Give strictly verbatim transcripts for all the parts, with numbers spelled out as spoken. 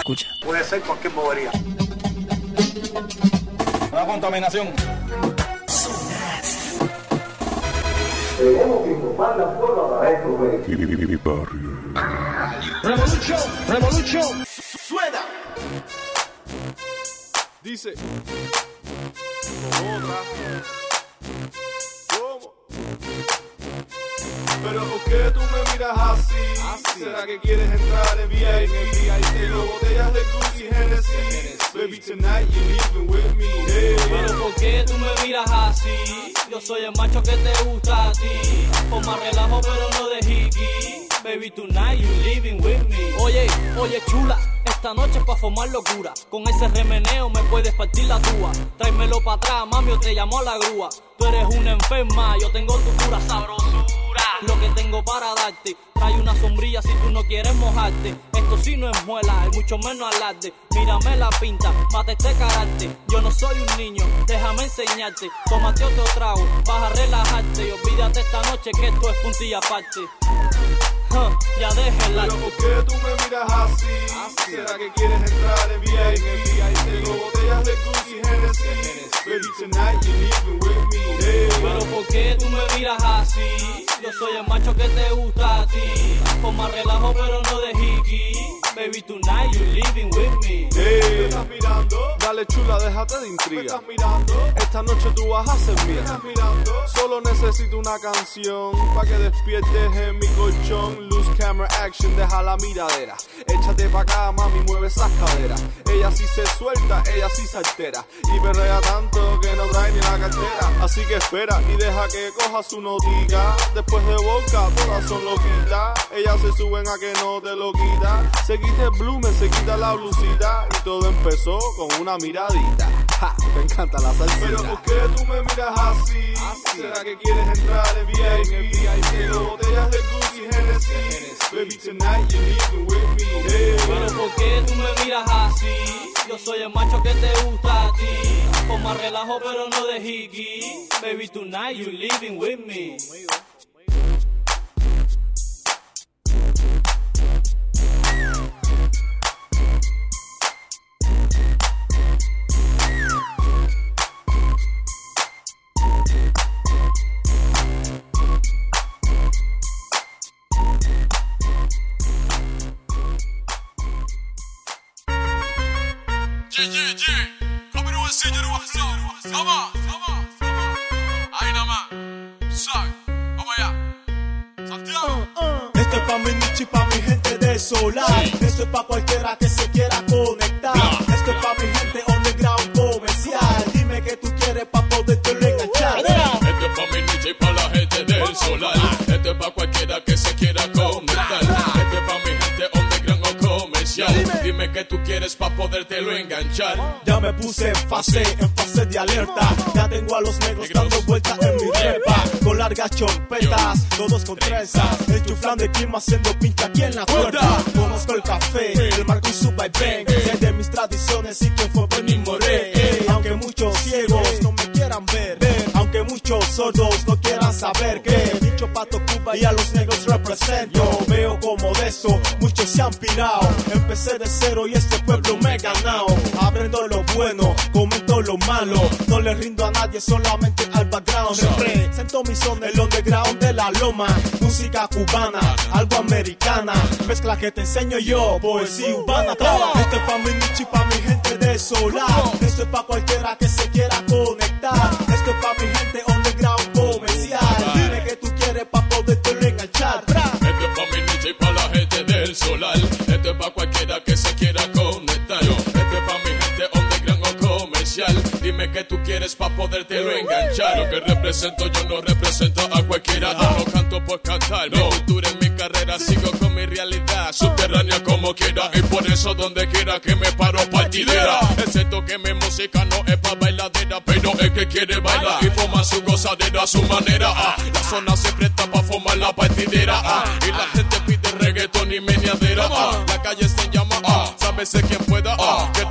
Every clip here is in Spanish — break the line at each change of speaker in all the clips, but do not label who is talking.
Escucha.
Puede ser cualquier bobería.
Una contaminación.
Tenemos que informar la forma para esto, güey.
Revolution, Revolution.
Suena.
Dice. Otra. ¿Cómo? Pero ¿por qué tú me miras así? así? ¿Será que quieres entrar en V I P? Tengo botellas de Gucci, Hennessy. Baby, tonight you're leaving with me. Hey.
Pero ¿por qué tú me miras así? Yo soy el macho que te gusta a ti. Con más relajo pero no de hiki. Baby, tonight you're leaving with me. Oye, oye chula, esta noche es pa' formar locura. Con ese remeneo me puedes partir la túa. Tráemelo pa' atrás, mami, o te llamo a la grúa. Tú eres una enferma, yo tengo tu pura sabrosura. Lo que tengo para darte, trae una sombrilla si tú no quieres mojarte. Esto sí no es muela, y mucho menos alarde. Mírame la pinta, mate este carácter. Yo no soy un niño, déjame enseñarte. Tómate otro trago, vas a relajarte. Y olvídate esta noche que esto es puntilla aparte. Huh, ya déjela.
Pero ¿por qué tú me miras así? así? ¿Será que quieres entrar en V I P? Tengo botellas de Gucci, Hennessy. Baby, tonight you're leaving with me. Hey.
Pero ¿por qué tú me miras así? Yo soy el macho que te gusta a ti. Con más relajo pero no de hiki. Baby, tonight you're leaving with me.
Hey. ¿Me estás mirando? Dale chula, déjate de intriga. ¿Me estás mirando? Esta noche tú vas a ser mía. ¿Me estás mirando? Solo necesito una canción pa' que despiertes en mi colchón. Loose camera action, deja la miradera. Échate pa' acá, mami, mueve esas caderas. Ella sí se suelta, ella sí se altera. Y perrea tanto que no trae ni la cartera. Así que espera y deja que coja su notica. Después de boca, todas son loquitas. Ellas se suben a que no te lo quita. Se quita el blumen, se quita la blusita. Y todo empezó con una miradita. Ja, me encanta la salsita. Pero ¿por qué tú me miras así? así? ¿Será que quieres entrar en V I P? Tengo botellas de Gucci, Hennessy. Baby, tonight you're leaving with me. Hey.
Pero ¿por qué tú me miras así? Yo soy el macho que te gusta a ti. Con más relajo pero no de hiki. Baby, tonight you're leaving with me.
Yeah, yeah, yeah. Kommer du att se det också? Samma, samma, samma. Ahí nomás. Sac. Vamos allá. Santiago.
Esto es pa' mi nicho y pa' mi gente de Solar. Sí. Esto es pa' cualquiera que se quiera conectar. Bla. Esto es pa' mi gente underground comercial. Dime que tú quieres pa' poderte enganchar.
Esto es pa' mi nicho y pa' la gente del Solar. Esto es pa' cualquiera que se quiera conectar. Esto es pa' mi gente underground o comercial. Dime. Dime que tú quieres pa' podértelo enganchar.
Ya me puse en fase, en fase de alerta. Ya tengo a los negros dando vueltas en mi repa. Con largas chompetas, todos con trenzas. El chuflán de clima haciendo pinta aquí en la puerta. Conozco el café, el marco y su vaivén. Sé de mis tradiciones y que fue Benny Moré. Aunque muchos ciegos no me quieran ver, aunque muchos sordos no quieran saber que dicho Pato Cuba y a los negros represento. Veo como de eso muchos se han pirado. Empecé de cero y este pueblo me he ganado. Aprendo lo bueno, comento lo malo. No le rindo a nadie, solamente al background. Represento mi zona, el underground de la loma. Música cubana, algo americana. Mezcla que te enseño yo, poesía urbana. Esto es pa' mi nicho y pa' mi gente de Solar. Esto es pa' cualquiera que se quiera conectar. Esto es pa' mi gente underground comercial. Dime que tú quieres pa' poderte enganchar.
Esto es pa' mi nicho y pa' la gente del Solar. Esto es pa' cualquiera que se quiera conectar. Esto es pa' mi gente underground o comercial. Dime que tú quieres pa' podértelo enganchar. Lo que represento yo no represento a cualquiera. Yo no canto por cantar. Mi cultura es mi carrera, sigo con mi realidad. Subterránea como quiera y por eso donde quiera que me paro partidera. Excepto que mi música no es pa' bailadera, pero es que quiere bailar y formar su gozadera a su manera. Ah, la zona se presta pa' formar la partidera. Ah, y la gente pide reggaetón y meneadera. Ah, la calle se llama. Ah, sábese quien pueda. Ah, que este negro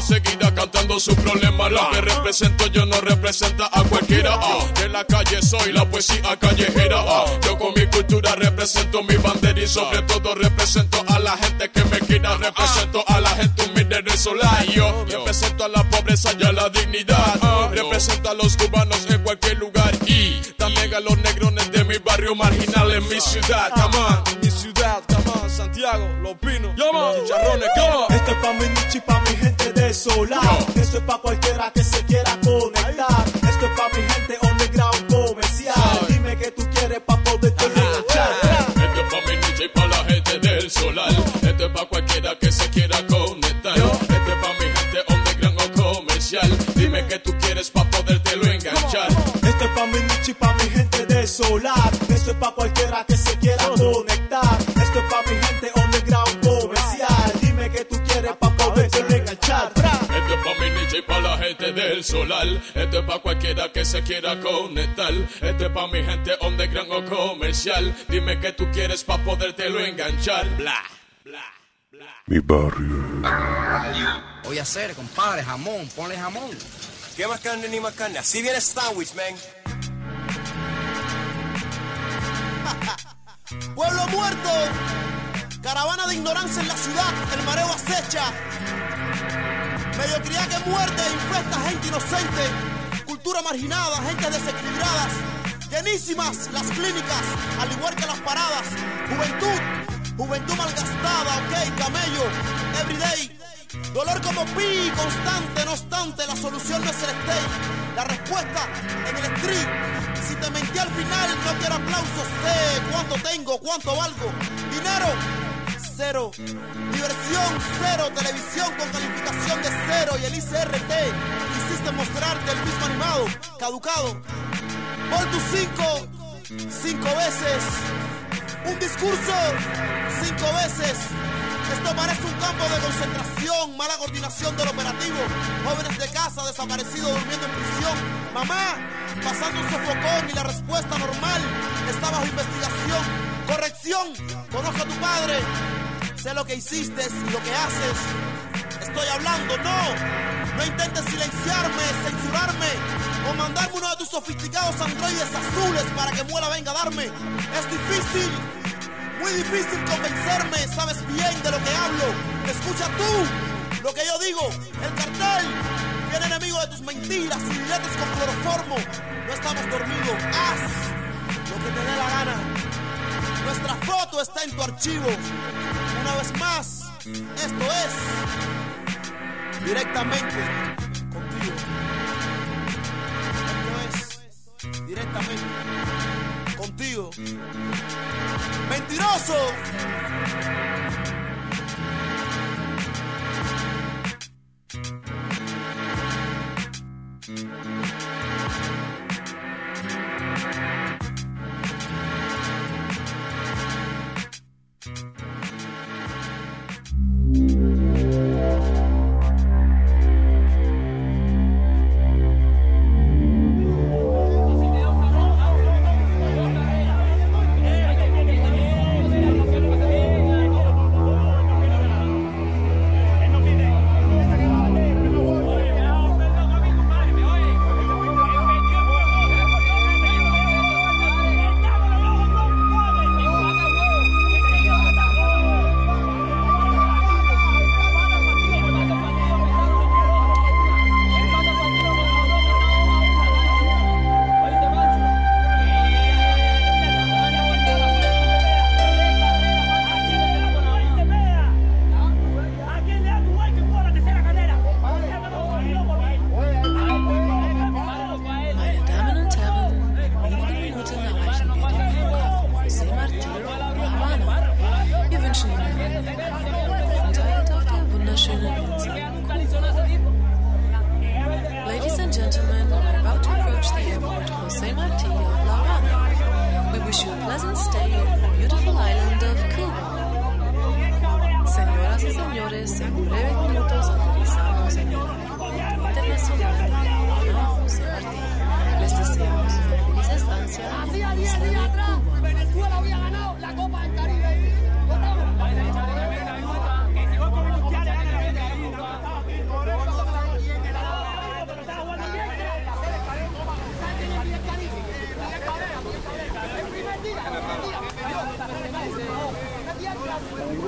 seguirá cantando su problema. Lo que represento yo no representa a cualquiera. Ah, de la calle soy la poesía callejera. Ah, yo con mi cultura represento mi bandera y sobre todo represento a la gente que me quiera. Represento a la gente humilde de solar. Yo represento a la pobreza y a la dignidad. Ah, represento a los cubanos en cualquier lugar y también a los negrones de mi barrio marginal en mi ciudad. Come on, en mi ciudad, come on, Santiago, Los Pinos, Chicharrones, come on.
Esto es pa' mi nicho y pa' mi gente de solar. Esto es pa' cualquiera que se quiera conectar. Esto es pa' mi gente underground comercial. Dime que tú quieres pa' poderte enganchar.
Esto es pa' mi nicho y pa' la gente del solar. Esto es pa' cualquiera que se quiera conectar. Esto es pa' mi gente underground o comercial. Dime que tú quieres pa' podértelo enganchar.
Esto es pa' mi nicho y pa' mi gente de solar. Esto es pa' cualquiera que se quiera conectar. Esto es pa' mi gente underground comercial. Dime que tú quieres pa' poderte enganchar.
Esto es pa' mi nicho y pa' la gente del solar. Esto es pa' cualquiera que se quiera conectar. Esto es pa' mi gente underground o comercial. Dime que tú quieres pa' podértelo enganchar. Bla, bla, bla.
Mi barrio.
Voy a hacer, compadre, jamón, ponle jamón.
¿Qué más carne ni más carne? Así viene el sándwich, man.
Pueblo muerto, caravana de ignorancia en la ciudad, el mareo acecha. Mediocridad que muerde e infesta gente inocente. Cultura marginada, gente desequilibradas. Llenísimas las clínicas, al igual que las paradas. Juventud, juventud malgastada, ok, camello, everyday. Dolor como pi, constante, no obstante, la solución no es el stay. La respuesta en el street. Si te mentí al final, no quiero aplausos. Sé cuánto tengo, cuánto valgo. Dinero, cero. Diversión, cero. Televisión con calificación de cero. Y el I C R T, insiste mostrarte el mismo animado, caducado. Por tus cinco, cinco veces. Un discurso, cinco veces. Esto parece un campo de concentración, mala coordinación del operativo. Jóvenes de casa desaparecidos durmiendo en prisión. Mamá, pasando un sofocón y la respuesta normal está bajo investigación. Corrección, conozco a tu padre. Sé lo que hiciste y lo que haces. Estoy hablando, no. No intentes silenciarme, censurarme o mandarme uno de tus sofisticados androides azules para que muela venga a darme. Es difícil. Muy difícil convencerme, sabes bien de lo que hablo. Escucha tú lo que yo digo. El cartel, fiel enemigo de tus mentiras y billetes con cloroformo. No estamos dormidos, haz lo que te dé la gana. Nuestra foto está en tu archivo. Una vez más, esto es directamente contigo. Esto es directamente contigo. ¡Mentiroso!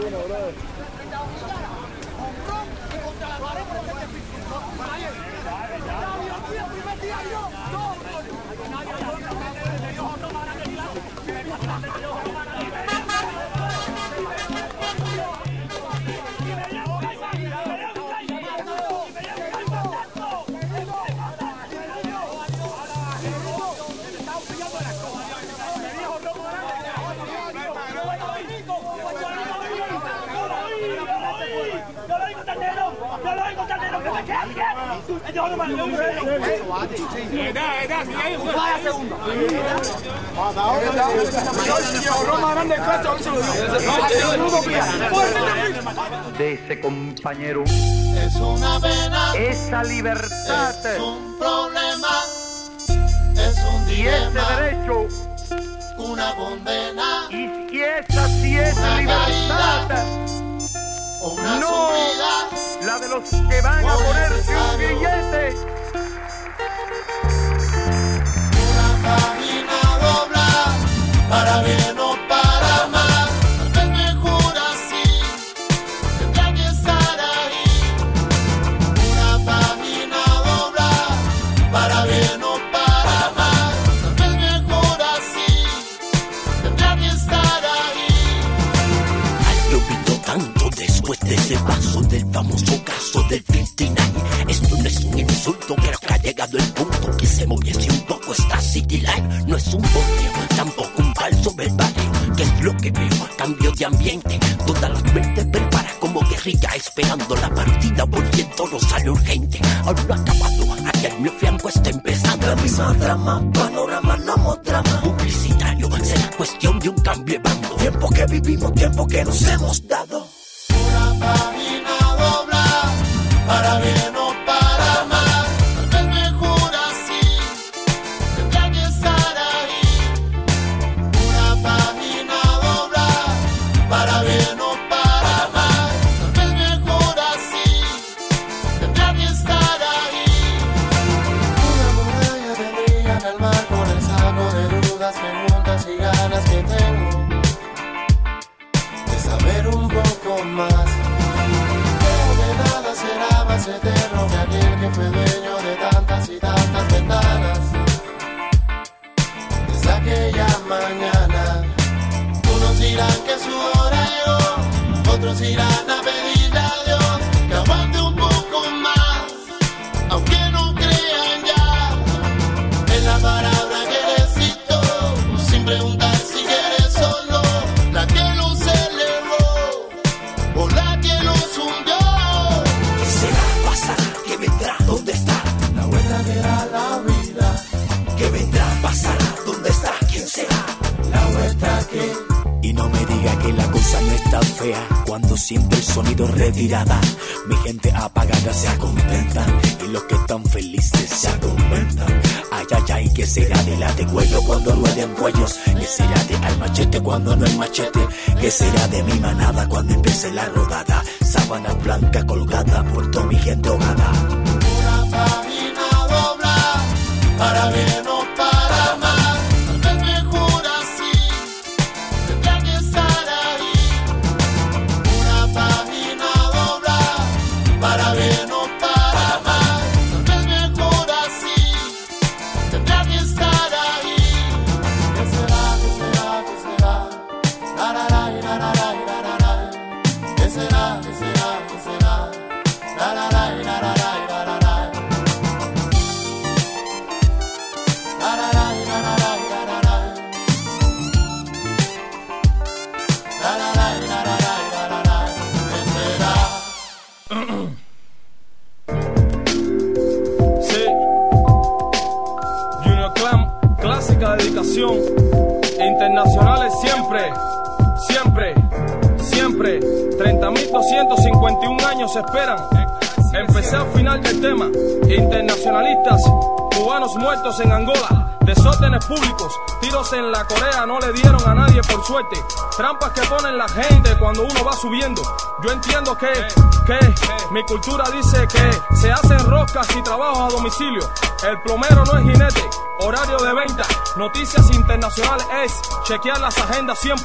De ese compañero
es una pena,
esa libertad
es un problema, es un dilema,
y ese derecho,
una condena,
y esa sí es
una
libertad,
caída, una
no
subida,
la de los que van a
no
ponerse un
necesario.
billete.
Una página dobla, para bien o para mal, tal vez mejor así, tendrá que estar ahí. Una página dobla, para bien o para mal, tal vez mejor así, tendrá que estar ahí.
Ha llovido tanto después de ese paso del famoso caso del cincuenta y nueve. Esto no es un insulto, creo que ha llegado el punto que se moviese un poco esta City Line. No es un boteo, tampoco un falso verbaleo. ¿Qué es lo que veo? Cambio de ambiente. Todas las mentes prepara como guerrilla, esperando la partida, volviendo no sale urgente. Aún no ha acabado, aquel mi fianco está empezando. La misma drama, panorama, no modrama publicitario, será cuestión de un cambio de bando. Tiempo que vivimos, tiempo que nos hemos dado.
Una página dobla, para bien o para mal, tal vez mejor así, tendrá que estar ahí. Una página dobla, para bien o para mal, tal vez mejor así, tendrá que estar ahí. Una muralla tendría en el mar con el saco de dudas, preguntas y ganas que tengo de saber un poco más. Será más eterno que aquel que fue dueño de tantas y tantas ventanas. Desde aquella mañana, unos dirán que su hora llegó, otros irán a pedirle a Dios que aguante un poco más, aunque no crean ya en la palabra que recito, sin preguntar si eres solo la que los elevó o la que los hundió.
¿Qué vendrá? ¿Dónde está?
La vuelta que da la vida.
¿Qué vendrá? ¿Pasará? ¿Dónde está? ¿Quién será?
La vuelta que...
Y no me diga que la cosa no está fea cuando siento el sonido retirada. Mi gente apagada se acontenta y los que están felices se atormentan. Ay, ay, ay, ¿qué será de la de cuello cuando rueden cuellos? ¿Qué será de al machete cuando no hay machete? ¿Qué será de mi manada cuando empiece la rodada? Sábana blanca colgada por toda mi gente ahogada.
Una página dobla, para bien o para mal, tal vez mejor así, tendrá que estar ahí. Una página dobla, para bien o para mal, tal vez mejor así, tendrá que estar ahí. ¿Qué será, qué será, qué será? La la la la la la la la. ¿Qué será, qué será, qué será? La la la la la la la la la. La la la la la la la la la. La la la la la la la la. ¿Qué será?
Sí, Junior Clan, clásica dedicación, internacionales siempre, siempre, siempre, treinta mil doscientos cincuenta y un años esperan. Empecé al final del tema, internacionalistas, cubanos muertos en Angola, desórdenes públicos, tiros en la Corea no le dieron a nadie por suerte, trampas que ponen la gente cuando uno va subiendo. Yo entiendo que, que, mi cultura dice que se hacen roscas y trabajos a domicilio. El plomero no es jinete, horario de venta, noticias internacionales es chequear las agendas siempre.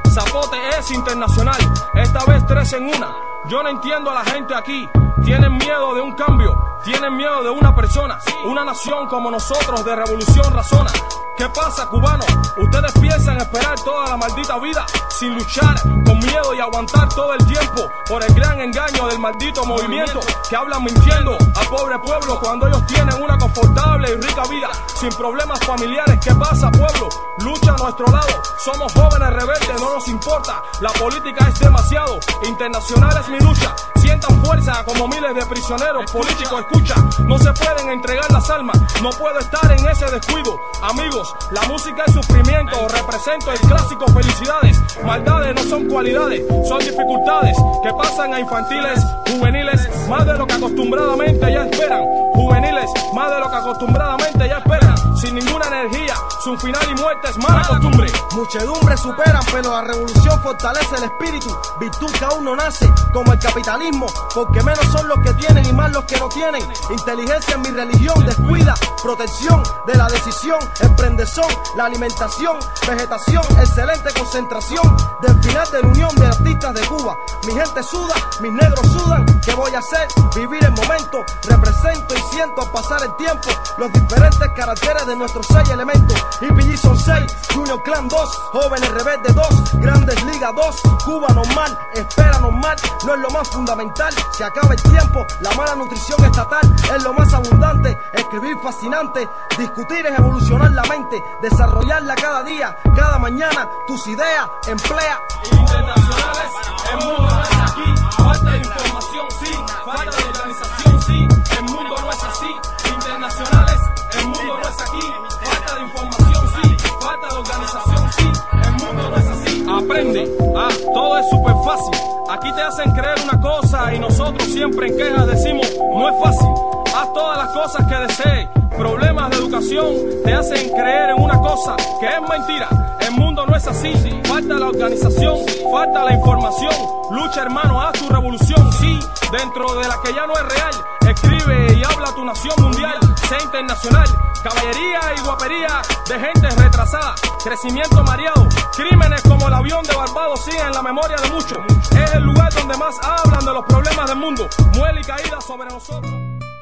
Zapote es internacional, esta vez tres en una. Yo no entiendo a la gente aquí. Tienen miedo de un cambio, tienen miedo de una persona. Una nación como nosotros de revolución razona. ¿Qué pasa, cubanos? Ustedes piensan esperar toda la maldita vida sin luchar, con miedo y aguantar todo el tiempo por el gran engaño del maldito movimiento que hablan mintiendo al pobre pueblo cuando ellos tienen una confortable y rica vida sin problemas familiares. ¿Qué pasa, pueblo? Lucha a nuestro lado, somos jóvenes rebeldes, no nos importa, la política es demasiado, internacional es mi lucha. Sientan fuerza como miles de prisioneros políticos, escucha, no se pueden entregar las almas, no puedo estar en ese descuido. Amigos, la música es sufrimiento, represento el clásico felicidades. Maldades no son cualidades, son dificultades que pasan a infantiles, juveniles, más de lo que acostumbradamente ya esperan. Juveniles, más de lo que acostumbradamente ya esperan. Sin ninguna energía, su final y muerte es mala costumbre.
Muchedumbres superan, pero la revolución fortalece el espíritu. Virtud que aún no nace, como el capitalismo, porque menos son los que tienen y más los que no tienen. Inteligencia en mi religión, descuida, protección de la decisión, emprendezón, la alimentación, vegetación, excelente concentración del final de la unión de artistas de Cuba. Mi gente suda, mis negros sudan, ¿qué voy a hacer? Vivir el momento, represento y siento al pasar el tiempo los diferentes caracteres de nuestros seis elementos. I P G son seis, Junior Clan dos, Jóvenes Rebeldes dos, Grandes Ligas dos, Cuba normal, espera normal, no es lo más fundamental, se acaba el tiempo, la mala nutrición estatal es lo más abundante, escribir fascinante, discutir es evolucionar la mente, desarrollarla cada día, cada mañana, tus ideas, emplea.
Internacionales, el mundo no es aquí, falta de información sí, falta de organización sí, el mundo no es así. Internacionales, el mundo no es aquí, falta de información sí, falta de organización sí, el mundo no es así. Aprende, ah, todo es súper fácil, aquí te hacen creer una cosa y nosotros siempre en quejas decimos no es fácil. Haz todas las cosas que desees, problemas de educación te hacen creer en una cosa que es mentira. El mundo no es así, falta la organización, falta la información. Lucha, hermano, haz tu revolución, sí, dentro de la que ya no es real. Escribe y habla tu nación mundial, sé internacional. Caballería y guapería de gente retrasada, crecimiento mareado, crímenes como el avión de Barbados siguen en la memoria de muchos. Es el lugar donde más hablan de los problemas del mundo, muele y caída sobre nosotros.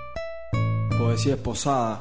Poesía esposada,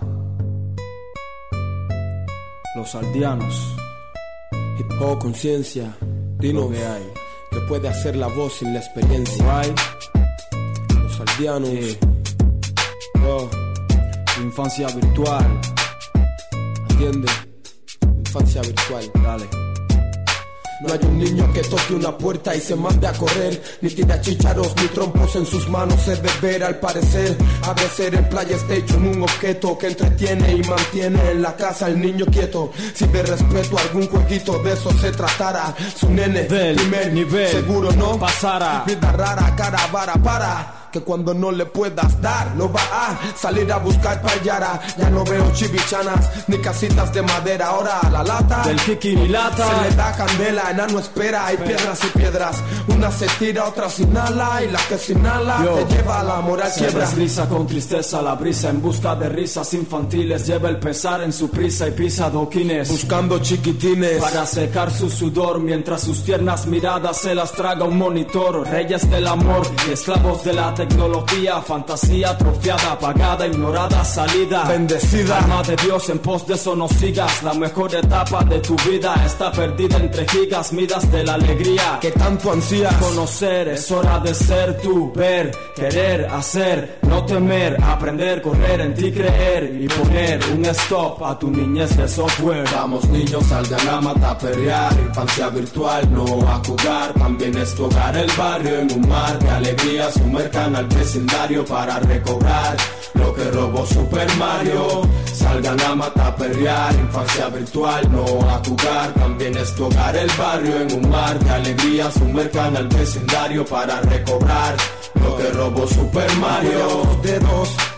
los aldeanos,
hip hop conciencia, dinos que hay, que puede hacer la voz sin la experiencia.
Right.
Los aldeanos,
yeah.
oh.
Infancia virtual,
¿entiendes? Infancia virtual,
dale.
No hay un niño que toque una puerta y se mande a correr, ni tira chícharos ni trompos en sus manos. Es deber, al parecer, ha de ser el PlayStation un objeto que entretiene y mantiene en la casa al niño quieto. Si de respeto algún jueguito de eso se tratara, su nene
del
primer
nivel
seguro no
pasará.
Vida rara, cara vara para, que cuando no le puedas dar, no va a salir a buscar payara. Ya no veo chivichanas ni casitas de madera, ahora la lata
del kikirilata
se le da candela, enano espera, hay piedras y piedras. Una se tira, otra se inhala, y la que se inhala Yo, te lleva a la moral
se
quiebra.
Se desliza con tristeza la brisa en busca de risas infantiles, lleva el pesar en su prisa y pisa doquines,
buscando chiquitines
para secar su sudor, mientras sus tiernas miradas se las traga un monitor. Reyes del amor y esclavos de la tecnología, fantasía atrofiada, apagada, ignorada, salida
bendecida.
Alma de Dios, en pos de eso no sigas, la mejor etapa de tu vida está perdida entre gigas, midas de la alegría
que tanto ansías
conocer. Es hora de ser tú, ver, querer, hacer, no temer, aprender, correr, en ti creer y poner un stop a tu niñez de software.
Vamos niños, salgan a mataperrear, infancia virtual, no a jugar, también es tu hogar, el barrio en un mar de alegría, sumercan al vecindario para recobrar lo que robó Super Mario. Salgan a mataperrear, infancia virtual, no a jugar, también es tu hogar, el barrio en un mar de alegría, sumercan al vecindario para recobrar lo que robó Super Mario. Dedos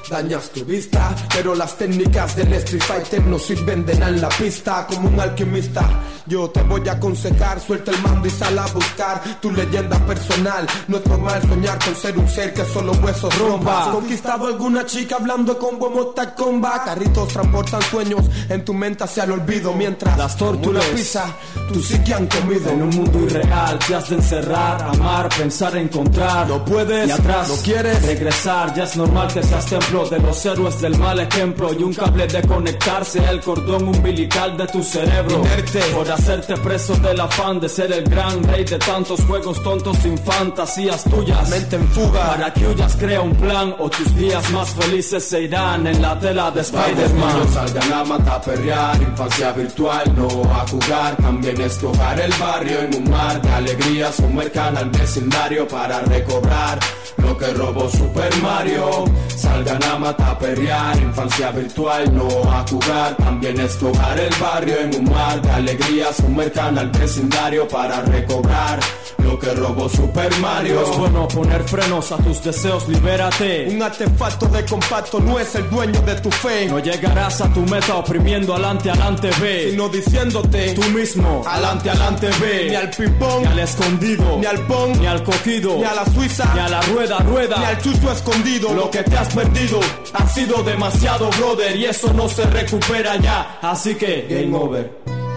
Dañas tu vista, pero las técnicas del Street Fighter no sirven de nada en la pista. Como un alquimista, yo te voy a aconsejar, suelta el mando y sal a buscar tu leyenda personal. No es normal soñar con ser un ser que solo huesos rompa. ¿Has conquistado alguna chica hablando con buen Mortal Kombat? Carritos transportan sueños en tu mente hacia el olvido, mientras
las torturas
una pizza, tú sí que han comido.
En un mundo irreal te has de encerrar, amar, pensar, encontrar.
No puedes,
y atrás
no quieres
regresar. Ya es normal que seas templo de los héroes del mal ejemplo, y un cable de conectarse al cordón umbilical de tu cerebro.
Inerte.
Por hacerte preso del afán de ser el gran rey de tantos juegos tontos sin fantasías tuyas.
Mente en fuga.
Para que huyas crea un plan, o tus días más felices se irán en la tela de Spider-Man.
No salgan a matar, perrear, infancia virtual, no a jugar. También es tocar el barrio en un mar de alegrías. Un mercado al vecindario para recobrar lo que robó Super Mario. Salgan a matar, perrear, infancia virtual, no a jugar. También es tocar el barrio en un mar de alegrías. Un mercado al vecindario para recobrar lo que robó Super Mario.
Es bueno poner frenos a tus deseos, libérate.
Un artefacto de compacto no es el dueño de tu fe.
No llegarás a tu meta oprimiendo alante, alante, ve.
Sino diciéndote
tú mismo,
alante, alante, ve.
Ni al ping-pong,
ni al escondido,
ni al pong,
ni al cogido,
ni a la suiza,
ni a la rueda, rueda,
ni al chucho escondido.
Lo que te has perdido
ha sido demasiado, brother, y eso no se recupera ya. Así que, game over.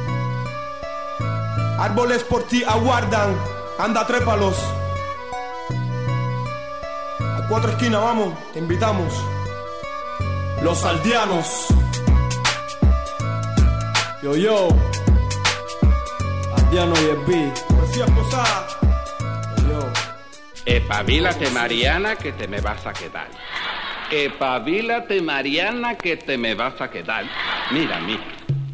Árboles por ti aguardan, anda, trépalos. A cuatro esquinas vamos, te invitamos.
Los aldeanos. Yo, yo. Aldeano y el B.
Poesía posada.
Yo, yo.
Espabilate, Mariana, que te me vas a quedar. Espabilate, Mariana, que te me vas a quedar. Mira, mira.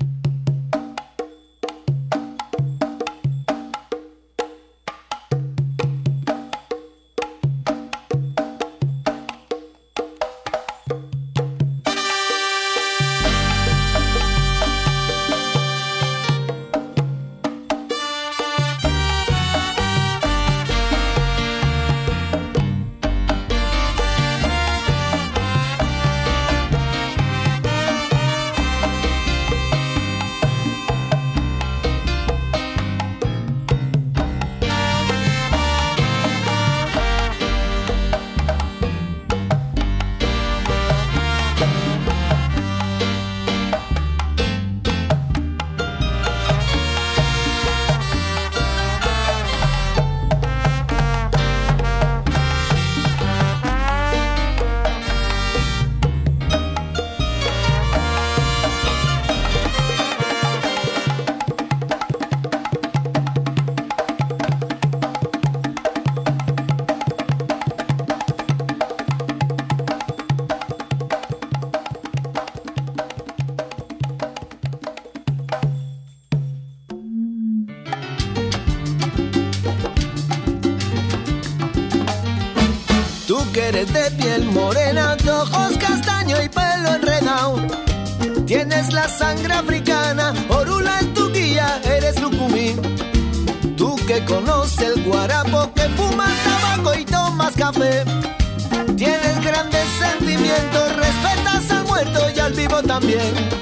Eres de piel morena, de ojos castaño y pelo enredado. Tienes la sangre africana, Orula es tu guía, eres Lucumí. Tú que conoces el guarapo, que fumas tabaco y tomas café. Tienes grandes sentimientos, respetas al muerto y al vivo también.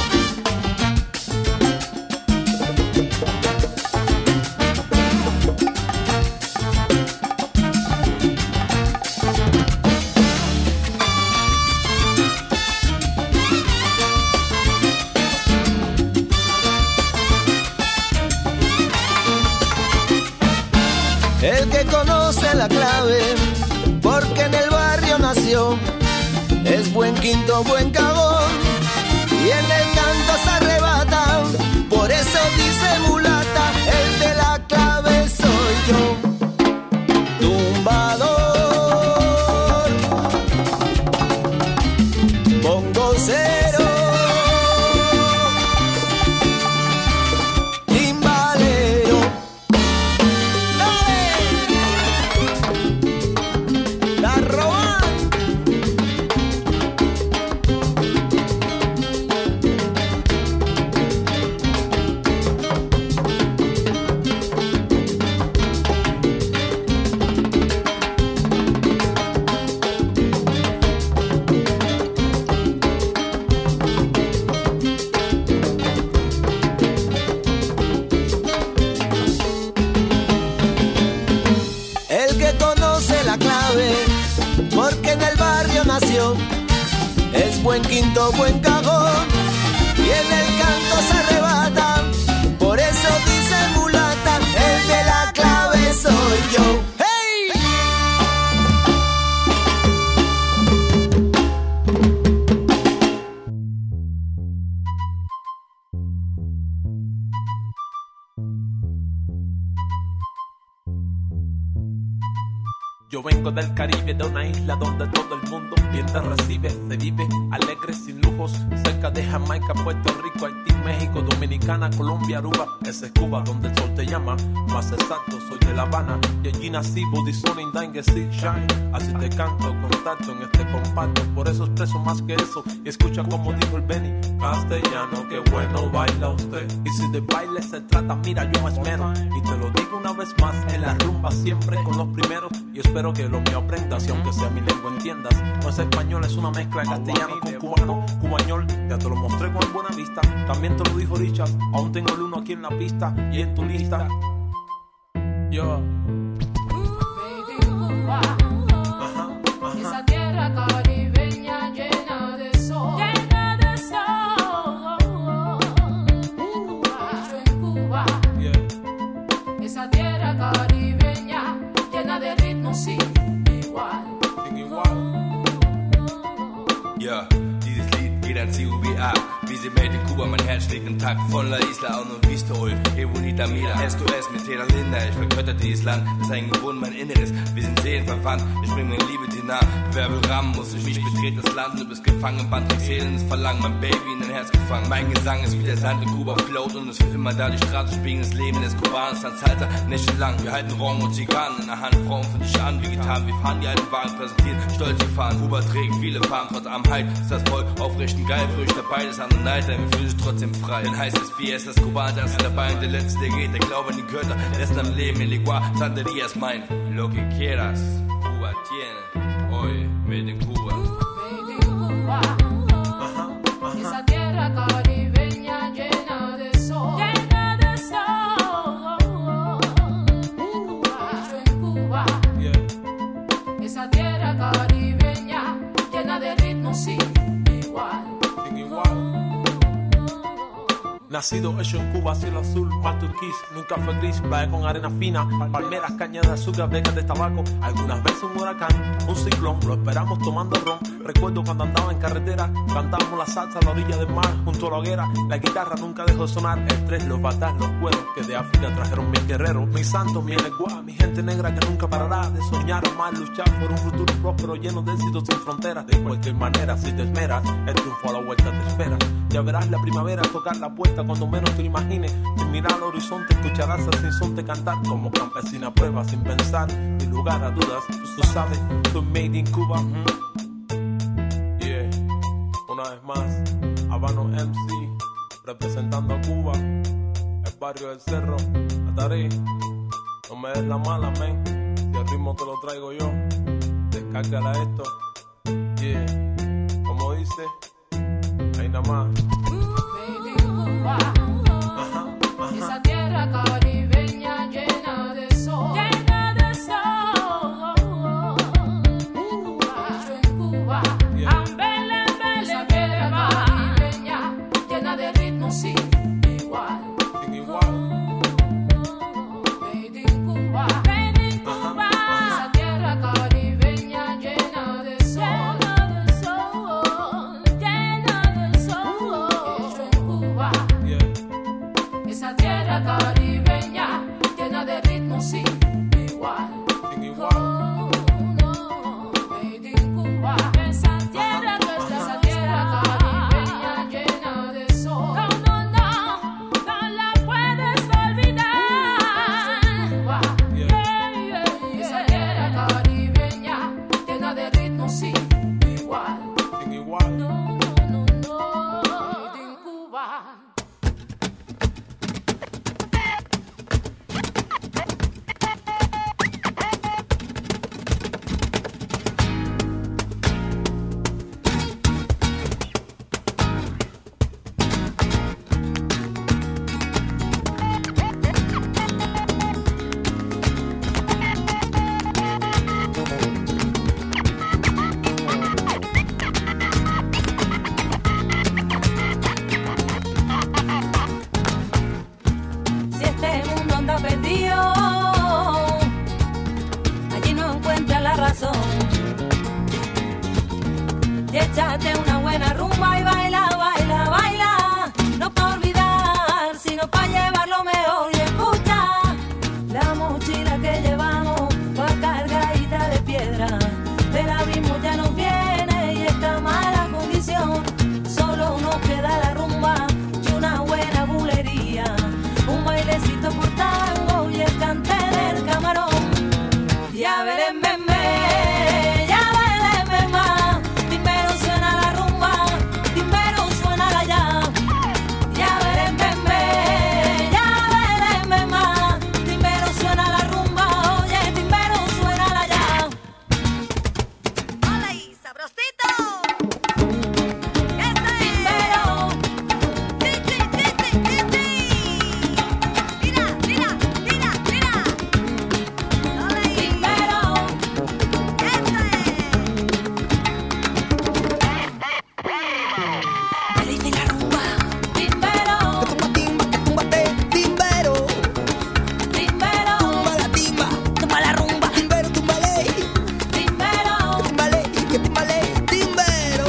El que conoce la clave, porque en el barrio nació, es buen quinto, buen cagón, y en el canto se arrebata, por eso dice mulata, el de la clave soy yo. Tumbador, bongocero, buen quinto, buen cajón, y en el canto se arrebata. Por eso dice mulata, el de la clave soy yo.
Yo vengo del Caribe, de una isla donde todo el mundo bien te recibe. Se vive alegre, sin lujos, cerca de Jamaica, Puerto Rico, Haití, México, Dominicana, Colombia, Aruba. Ese es Cuba, donde el sol te llama. Más exacto, soy de La Habana, y allí nací, booty sun, indangue, sit, shine. Así te canto, contacto en este compacto. Por eso expreso más que eso, y escucha como dijo el Benny. Castellano, qué bueno baila usted. Y si de baile se trata, mira, yo me esmero. Y te lo digo una vez más, en la rumba siempre con los primeros. Y espero que lo mío aprendas, y aunque sea mi lengua entiendas. No es español, es una mezcla de castellano con cubano, cubañol. Ya te lo mostré con buena vista, también te lo dijo Richard. Aún tengo el uno aquí en la pista y en tu lista. Yo. Ajá, ajá.
Esa tierra caribeña llena de sol, llena de sol. Yo en Cuba, yeah. Esa tierra caribeña llena de ritmo sin igual.
Sin igual.
Ja, dieses Lied geht an C U B A. Wie sie made in Kuba, mein Herz schlägt im Takt von La Isla und no Vista Ul. E bonita mira, S O S mit Tera Linda. Ich vergötter dieses Land, das ist eingebunden mein Inneres. Wir sind seelenverwandt, ich bring meine Liebe dir nah. Wirbelrahmen muss ich mich betreten, das Land, du bist gefangen. Band trägt seelendes Verlangen, mein Baby in dein Herz gefangen. Mein Gesang ist wie der Sand in Kuba float und es wird immer da die Straße spielen. Das Leben des Kubaners an Salsa, nächtelang. Wir halten Rong und Zigarren in der Hand, Frauen von dich an, wie getan. Wir fahren die alten Wagen, präsentieren, stolz wir fahren. Kuba trägt viele Farben, trotz Armheit ist das voll aufrichten geil. Früh ich dabei, das andere Neid, denn wir fühlen sich trotzdem frei. Dann heißt es Fiestas Kuban, das ist dabei und der Letzte, der geht, der Glaube an die Götter. Rest am Leben, el igual, Santería es mein. Lo que quieras, Cuba tiene, hoy, made in Cuba.
Made in Cuba. Ajá, ajá. Esa tierra caribeña llena de sol, llena de sol. Yo en Cuba, yeah. Esa tierra caribeña llena de ritmo sin igual.
Sin igual. Nacido hecho en Cuba, cielo azul, mar turquís, nunca fue gris, playa con arena fina, palmeras, cañas de azúcar, becas de tabaco, algunas veces un huracán, un ciclón, lo esperamos tomando ron. Recuerdo cuando andaba en carretera, cantábamos la salsa a la orilla del mar, junto a la hoguera, la guitarra nunca dejó de sonar, el tres, los batas, los cueros, que de África trajeron mis guerreros, mis santos, mi lenguaje, mi gente negra que nunca parará de soñar, amar, luchar por un futuro próspero lleno de éxitos sin fronteras. De cualquier manera, si te esmeras, el triunfo a la vuelta te espera. Ya verás la primavera tocar la puerta cuando menos te lo imagines. Sin mirar al horizonte, escucharás al sinsonte cantar como campesina prueba sin pensar, sin lugar a dudas. Tú sabes, tú made in Cuba. Mm-hmm. Yeah, una vez más, Habano M C representando a Cuba, el barrio del Cerro, Atarí. No me des la mala, man. Si el ritmo te lo traigo yo, descárgala esto. Yeah, como dice, ahí nada más.
Made in Cuba.
Ajá, ajá.
Esa tierra caribeña llena de sol, llena de sol. Yo en Cuba,
yeah.
Ambele, ambele, esa tierra caribeña llena de ritmo sin igual.
Sin igual.
Made in Cuba, made in Cuba. Esa tierra caribeña llena de sol, llena de sol, llena de sol. Yo en Cuba,
Yeah.
Échate una buena rumba y baila, baila, baila. No pa' olvidar, sino pa' llevar lo mejor. Y escucha, la mochila que llevamos va cargadita de piedra. Del abismo ya nos viene y está mala condición. Solo nos queda la rumba y una buena bulería. Un bailecito por tango y el cante del camarón. Ya veré, me, me, ya veré, me, ma. Timbero suena la rumba, timbero suena la ya. Ya veré, me, me, ya veré, me, ma. Timbero suena la rumba, oye, timbero suena la ya. ¡Hola y sabrosito! ¡Este! ¡Timbero! ¡Ti, ti, ti, ti, ti, ti! ¡Mira, mira, mira, mira! ¡Hola y timbero! ¡Este! Me dice la rumba. Timbero.
Que tumba timba, que tumbate, timbero.
Timbero.
Tumba la timba, tumba la rumba. Timbero, tumbale.
Timbero.
Que timbale, que timbale, timbero.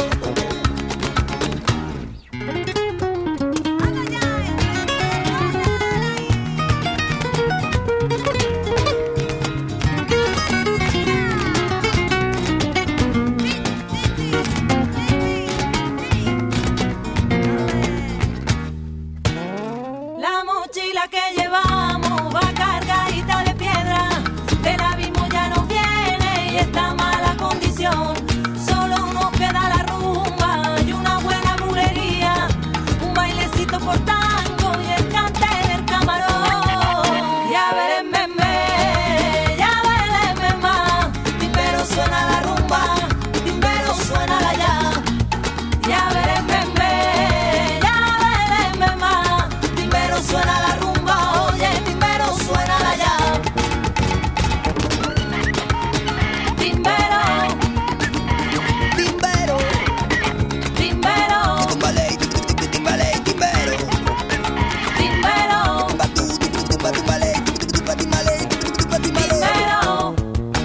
La mochila que llevamos va cargadita de piedra. Del abismo ya nos viene y está en mala condición. Solo nos queda la rumba y una buena bulería. Un bailecito por tango y el cante del camarón. Ya veré, me, me, ya veré, me, ma. Timbero suena la rumba, timbero suena la ya. Ya veré, me, me, ya veré, me, ma. Timbero suena la rumba, oye, timbero suena la ya. Timbero,
Timbero,
timbero,
que tumbale, que tu- que timbale, timbero.
timbero,
Tumba tú, tumba, tumba, tumbale, que tu- tumba, timbale, que tu- tumba, timbale.
timbero.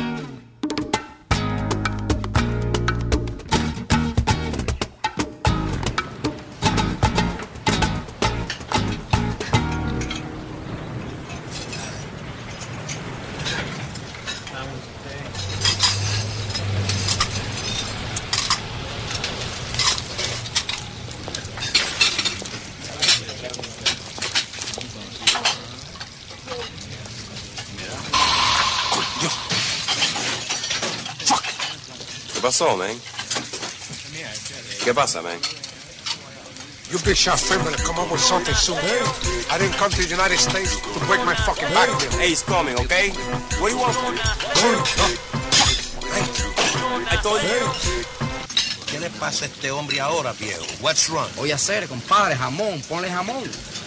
¿Qué pasó, man? ¿Qué pasa, man?
You bitch shot family to come up with something soon. I didn't come to the United States to break my fucking back.
Hey, he's coming, okay? What do you want from me? I told you.
¿Qué le pasa a este hombre ahora, viejo? What's wrong? Voy a hacer, compadre, jamón, ponle jamón.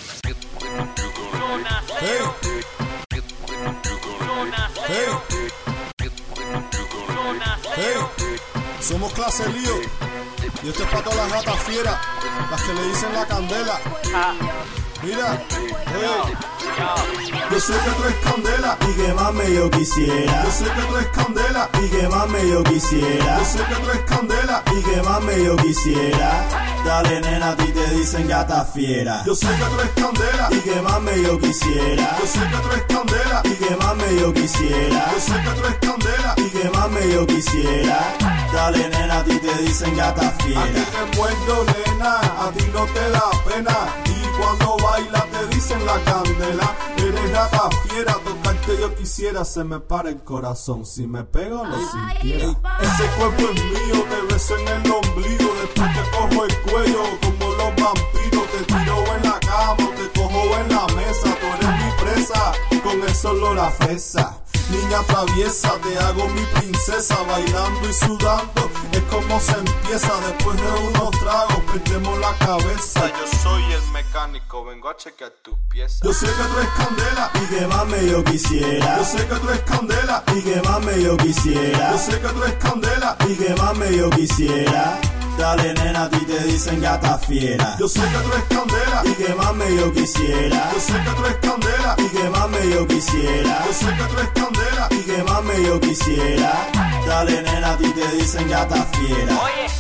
Hey, somos clase lío. Y esto es para todas las ratas fieras, las que le dicen la candela. Mira, hey. Yo sé que tú eres candela
Y que mame yo quisiera.
Yo sé que tú eres candela
Y que mame yo quisiera.
Yo sé que tú eres candela
Y que mame yo quisiera. Dale nena, a ti te dicen gata fiera.
Yo sé que tú eres candela
Y que mame yo quisiera.
Yo sé que tú eres candela
Y que mame yo quisiera.
Yo sé que tú eres candela
Y que mame yo quisiera. Dale nena, a ti te dicen gata
A ti
fiera.
te muerdo, nena, a ti no te da pena. Y cuando bailas te dicen la candela. Eres gata fiera, tocarte yo quisiera. Se me para el corazón, si me pego lo sintiera. Ese cuerpo es mío, te beso en el ombligo. Después te cojo el cuello como los vampiros. Te tiro en la cama, te cojo en la mesa. Tú eres mi presa, con el olor a fresa. Niña traviesa, te hago mi princesa. Bailando y sudando, es como se empieza. Después de unos tragos, perdemos la cabeza. Yo soy el mecánico, vengo a chequear tus piezas. Yo sé que tú eres candela
Y que mame yo quisiera.
Yo sé que tú eres candela
Y que mame yo quisiera.
Yo sé que tú eres candela
Y que mame yo quisiera. Dale nena, a ti te dicen gata fiera.
Yo sé que tú eres candela
Y que mame yo quisiera.
Yo sé que tú eres candela
Y que mame yo quisiera.
Yo sé que tú eres candela
Y que mame yo quisiera. Dale nena, a ti te dicen gata fiera.
Oye,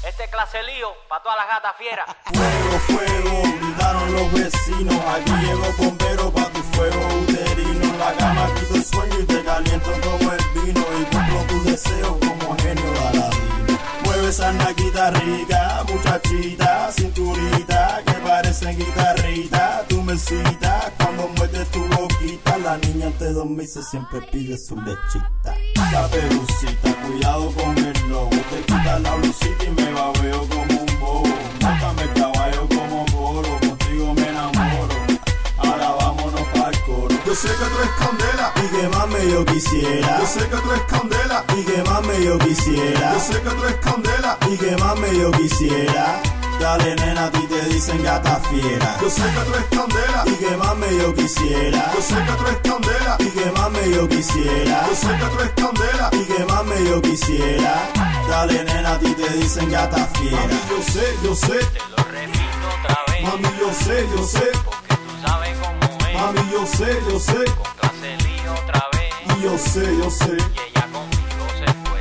Este clase lío pa' todas las gatas fieras.
Fuego, fuego, gritaron los vecinos. Aquí llegó bombero pa' tu fuego uterino. La cama quito el sueño y te caliento como el vino. Y cumplo tus deseos como genio de Aladino. Mueve esa naquita rica, muchachita, cinturita, que parecen guitarrita. Tu mesita, cuando mueves tu boquita, la niña antes de dormirse siempre pide su lechita. La pelucita, cuidado con el lobo. Te quita la blusita y me babeo como un bobo. Mátame el caballo como polo, contigo me enamoro. Ahora vámonos pa'l coro.
Yo sé que tú eres candela
y que mame yo quisiera.
Yo sé que tú eres candela
y que mame yo quisiera.
Yo sé que tú eres candela
y que mame yo quisiera. Dale nena, a ti te dicen gata fiera.
Yo sé que tú eres candela
y que mame yo quisiera.
Yo sé que tú eres candela
y que mame yo quisiera.
Yo sé que tú eres candela
y que mame yo quisiera. Dale nena, a ti te dicen gata fiera.
Mami, yo sé, yo sé.
Te lo repito otra vez.
Mami, yo sé, yo sé.
Porque tú sabes cómo es.
Mami, yo sé, yo sé.
Con clase lío otra vez.
Y yo sé, yo sé.
Y ella conmigo se fue.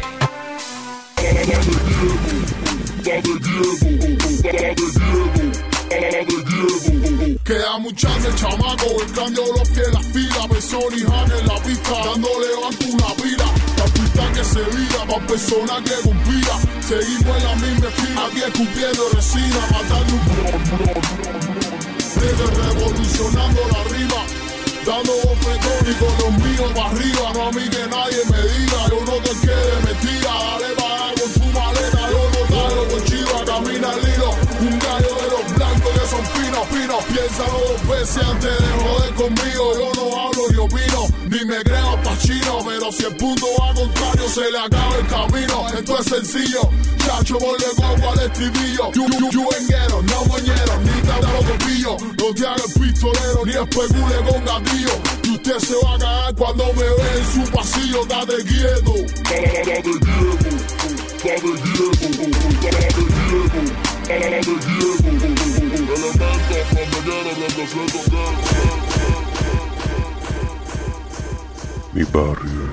Queda mucha de chamaco, el cambio los pies, las filas, persona y Jane en la pista, dándole banco una pila, la pista que se vira, pa' personas que conspira, seguimos en la misma esquina, aquí escupiendo resina, matando un desde revolucionando la rima, dando bofetón y con los míos pa' arriba, no a mí que nadie me diga, yo no te quede mentira, dale para con tu maleta, yo no dale con chiva, camina el hilo, un gallo de los blancos que son finos, finos, piénsalo dos veces antes de joder conmigo, yo no hablo ni opino, ni me creo pachino, pero si el punto va contrario se le acaba el camino, esto es sencillo, chacho ponle coco al estribillo, you, you, you venguero, no moñero, ni tampoco pillo, no te hagas pistolero, ni especule con gatillo, y usted se va a cagar cuando me ve en su pasillo, date quieto, date quieto, date quieto, date quieto,
Mi barrio.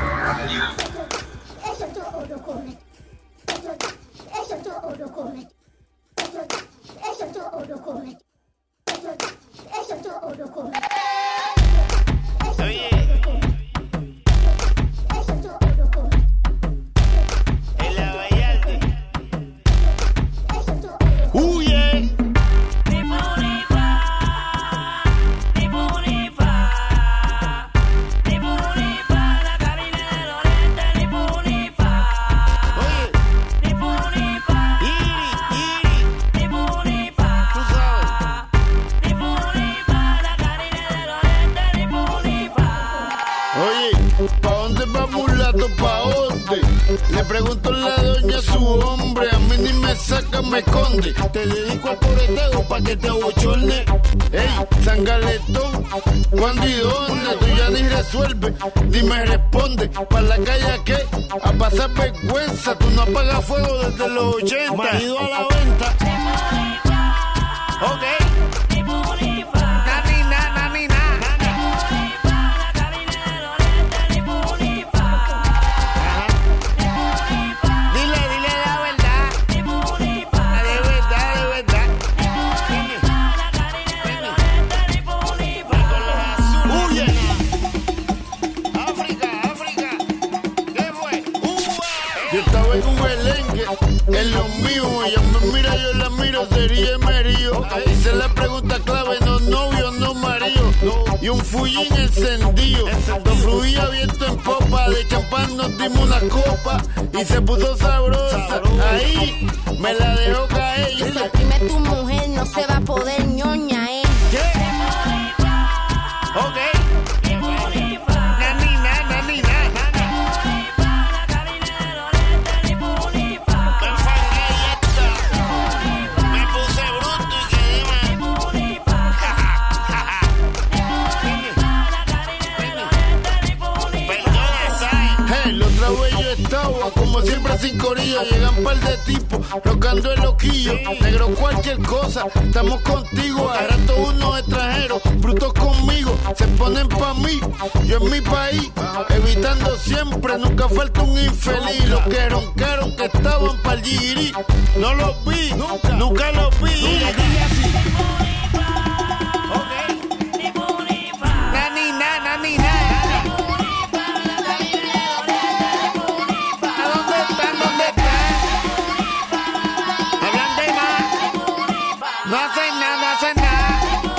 Eso todo lo come. Eso todo lo come. Eso todo lo come. Eso todo lo come.
Oye.
Eso todo lo come.
En la Vallarta.
Eso todo lo come.
Huye.
Le pregunto a la doña a su hombre, a mí ni me saca, me esconde. Te dedico al pobreteo pa' que te abochorne. Ey, sangaletón, ¿cuándo y dónde? Tú ya ni resuelve, ni me responde. ¿Pa' la calle qué? A pasar vergüenza. Tú no apagas fuego desde los ochenta. Marido a la venta. Ok. En lo mío, ella me mira, yo la miro, sería merío. Hice la pregunta clave, no novio, no marido. Y un fullín encendido. Nos fluía viento en popa, de champán nos dimos una copa. Y se puso sabrosa, ahí me la dejó caer.
Si se exprime tu mujer, no se va a poder ñoña, eh.
¿Qué? Ok. octavo, como siempre sin corillo, llegan par de tipos, rocando el loquillo. Negro, cualquier cosa, estamos contigo. A rato unos extranjeros, brutos conmigo, se ponen pa' mí, yo en mi país, evitando siempre, nunca falta un infeliz. Los que roncaron que estaban pa'l Giri, no los vi, nunca, nunca los vi. Dile así. Nani, na, nani, na. ¿Dónde están? ¿Dónde están? Hablan de más. No hacen nada, no hacen nada.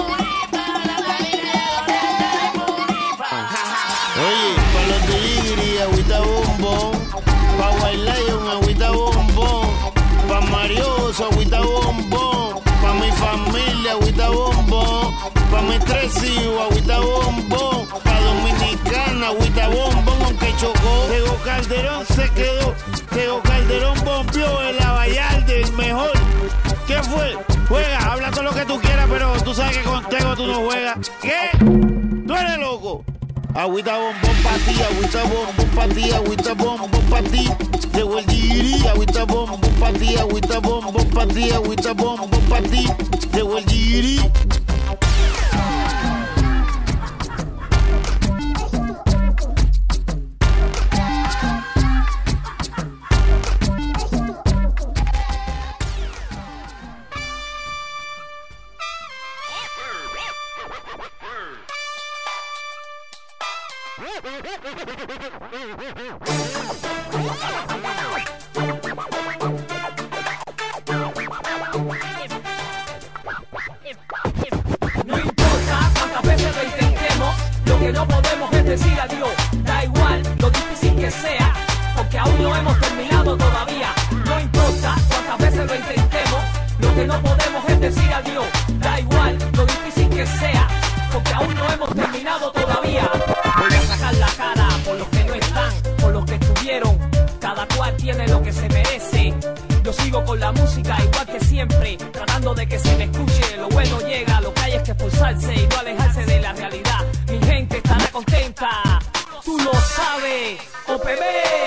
Oye, pa' los delivery, agüita bombón. Pa' White Lion, agüita bombón. Pa' Marioso, agüita bombón. Pa' mi familia, agüita bombón. Pa' mis tres hijos, agüita bombón. Pa' Dominicana, agüita bombón. Aunque chocó, Tego Calderón se quedó. Tego Calderón bombió el Abayalde, el mejor. ¿Qué fue? Juega, habla todo lo que tú quieras, pero tú sabes que con Tego tú no juegas. ¿Qué? ¿Tú eres loco? Agüita bombón pa' ti, agüita bombón pa' ti, agüita bombón pa' ti. Llegó el Giri, agüita bombón pa' ti, agüita bombón pa' ti, agüita bombón pa' ti. Llegó el Giri.
No importa cuántas veces lo intentemos, lo que no podemos es decir adiós. Da igual lo difícil que sea, porque aún no hemos terminado todavía. No importa cuántas veces lo intentemos, lo que no podemos es decir adiós. Da igual lo difícil que sea, porque aún no hemos terminado todavía. Voy a sacar la cara por los que no están, por los que estuvieron. Cada cual tiene lo que se merece. Yo sigo con la música igual que siempre, tratando de que se me escuche. Lo bueno llega, lo que hay es que esforzarse y no alejarse de la realidad. Mi gente estará contenta, tú lo sabes, O P B.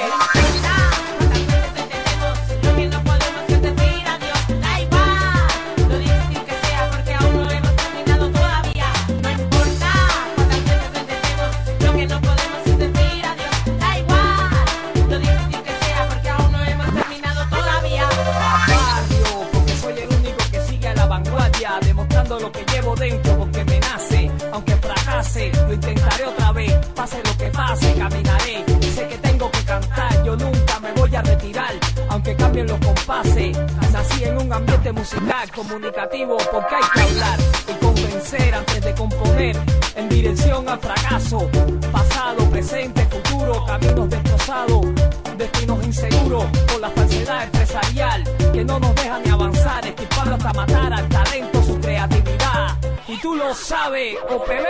Lo que llevo dentro porque me nace, aunque fracase, lo intentaré otra vez, pase lo que pase, caminaré, sé que tengo que cantar, yo nunca me voy a retirar, aunque cambien los compases, nací en un ambiente musical, comunicativo, porque hay que hablar y convencer antes de componer, en dirección al fracaso, pasado, presente, futuro, caminos destrozados, destinos inseguros, por la falsedad empresarial, que no nos deja ni avanzar, estipando hasta matar al talento, su creatividad, y tú lo sabes, O P B.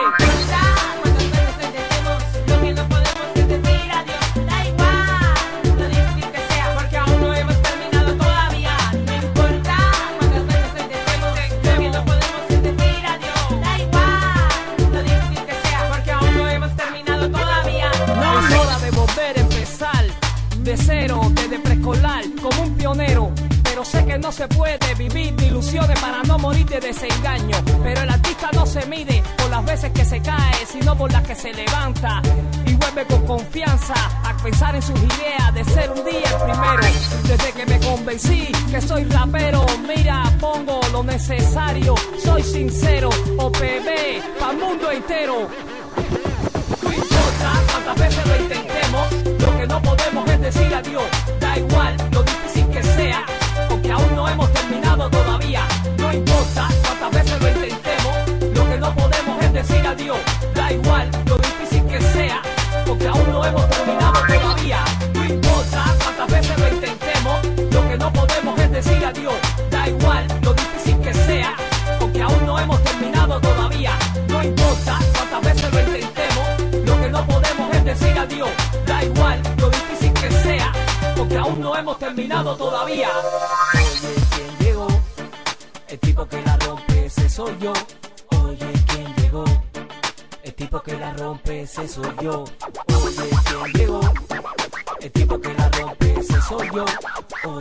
Lo que no podemos es decir adiós, da igual lo difícil que sea, porque aún no hemos terminado todavía. No importa cuántas veces intentemos, lo que no podemos es decir adiós, da igual lo difícil que sea, porque aún no hemos terminado todavía.
No es hora de volver a empezar de cero, desde preescolar, como un pionero. Pero sé que no se puede vivir de ilusiones para no morir de desengaño. Pero el artista no se mide por las veces que se cae, sino por las que se levanta y vuelve con confianza a pensar en sus ideas de ser un día el primero. Desde que me convencí que soy rapero, mira, pongo lo necesario, soy sincero. O P B, pa'l mundo entero. No importa cuántas veces lo intentemos, lo que no podemos es decir adiós. Da igual lo difícil que sea, porque aún no hemos terminado todavía. No importa cuántas veces lo intentemos, lo que no podemos es decir adiós. Da igual lo difícil que sea, porque aún no hemos terminado todavía. No importa cuántas veces lo intentemos, lo que no podemos es decir adiós. Da igual lo difícil que sea, porque aún no hemos terminado todavía. No importa cuántas veces lo intentemos, lo que no podemos es decir adiós. Da igual lo difícil que sea, porque aún no hemos terminado todavía. Oye, ¿quién llegó? El tipo que la rompe, ese soy yo. Oye, ¿quién llegó? El tipo que la rompe, ese soy yo. Oye, ¿quién llegó? El tipo que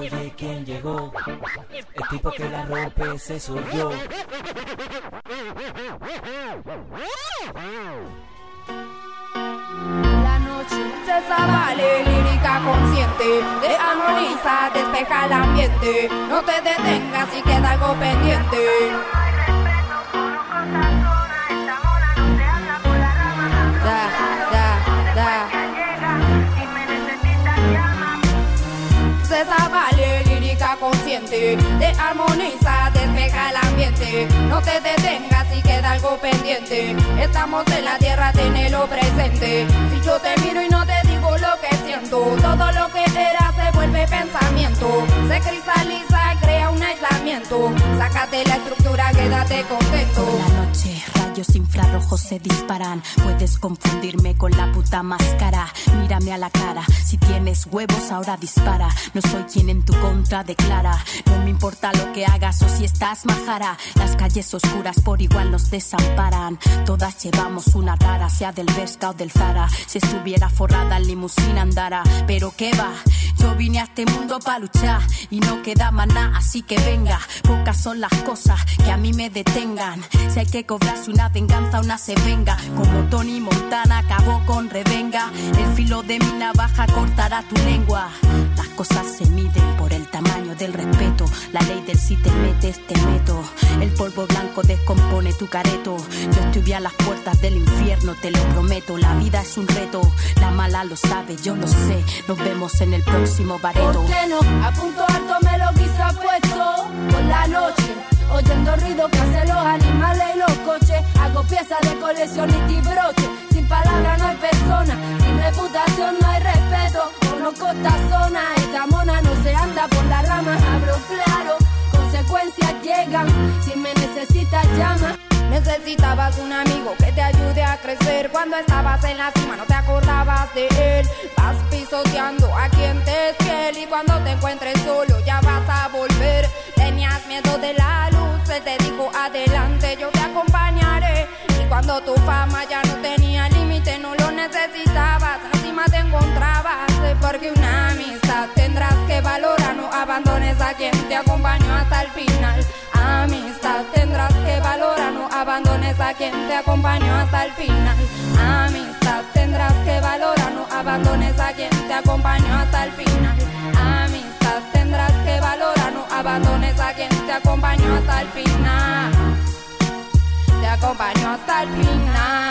Oye, ¿quién llegó? El tipo que la rompe, ese soy yo.
La noche se vale, lírica consciente, te armoniza, despeja el ambiente. No te detengas y queda algo pendiente. Da, da, da. Se vale, lírica consciente, te armoniza, despeja el ambiente. No te detengas y queda algo pendiente. Estamos en la tierra, tenelo presente. Si yo te miro y no te digo lo que siento, todo lo que era se vuelve pensamiento. Se cristaliza, crea un aislamiento. Sácate la estructura, quédate contento.
Por la noche, rayos infrarrojos se disparan. Puedes confundirme con la puta máscara. Mírame a la cara, si tienes huevos ahora dispara. No soy quien en tu contra declara. No me importa lo que hagas o si estás majara. Las calles oscuras por igual nos desamparan. Todas llevamos una tara, sea del Bershka o del Zara. Si estuviera forrada en limusina andara. Pero qué va, yo vine a este mundo pa' luchar y no queda maná, así que venga. Pocas son las cosas que a mí me detengan. Si hay que cobrarse una venganza, una se venga. Como Tony Montana acabó con Revenga. El filo de mi navaja cortará tu lengua. Las cosas se miden por el tamaño del respeto. La ley del si te metes, te meto. El polvo blanco descompone tu careto. Yo estuve a las puertas del infierno, te lo prometo. La vida es un reto, la mala lo sabe, yo lo sé. Nos vemos en el próximo bareto.
¿Por qué no? A punto alto me lo quise puesto. Por la noche, oyendo ruido que hacen los animales y los coches. Hago piezas de colección y broche. Sin palabras no hay persona, sin reputación no hay respeto. Conozco esta zona, esta mona no se anda por las ramas. Hablo claro, consecuencias llegan. Si me necesitas llama. Necesitabas un amigo que te ayude a crecer. Cuando estabas en la cima no te acordabas de él. Vas pisoteando a quien te es fiel. Y cuando te encuentres solo ya vas a volver. Tenías miedo de la luz, él te dijo adelante, yo te acompañaré. Y cuando tu fama ya no tenía límite, no lo necesitabas, encima te encontrabas. Porque una amistad tendrás que valorar, no abandones a quien te acompañó hasta el final. Amistad tendrás que valorar, no abandones a quien te acompañó hasta el final. Amistad tendrás que valorar, no abandones a quien te acompañó hasta el final. Amistad tendrás que valorar, no abandones a quien te acompañó hasta el final. Te acompañó hasta el final.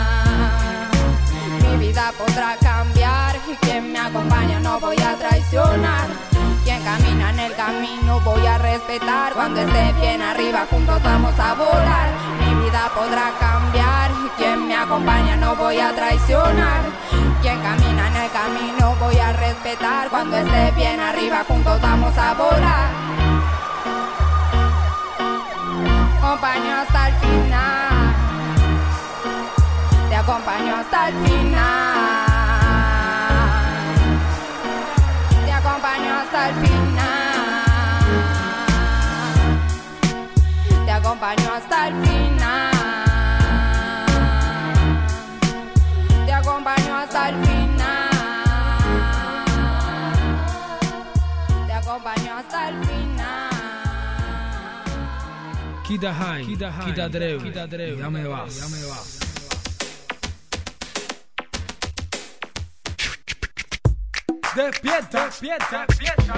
Mi vida podrá cambiar y quien me acompaña no voy a traicionar. Quien camina en el camino voy a respetar. Cuando esté bien arriba juntos vamos a volar. Mi vida podrá cambiar y quien me acompaña no voy a traicionar. Quien camina en el camino voy a respetar. Cuando esté bien arriba juntos vamos a volar. Acompaño hasta el final. Te acompaño hasta el final. Te acompaño hasta el final. Te acompaño hasta el final. Te acompaño hasta el final. Te acompaño hasta el final.
Quita high, quita high, quita dreve, quita dreve, ya me vas, ya me vas. Despierta, despierta, despierta.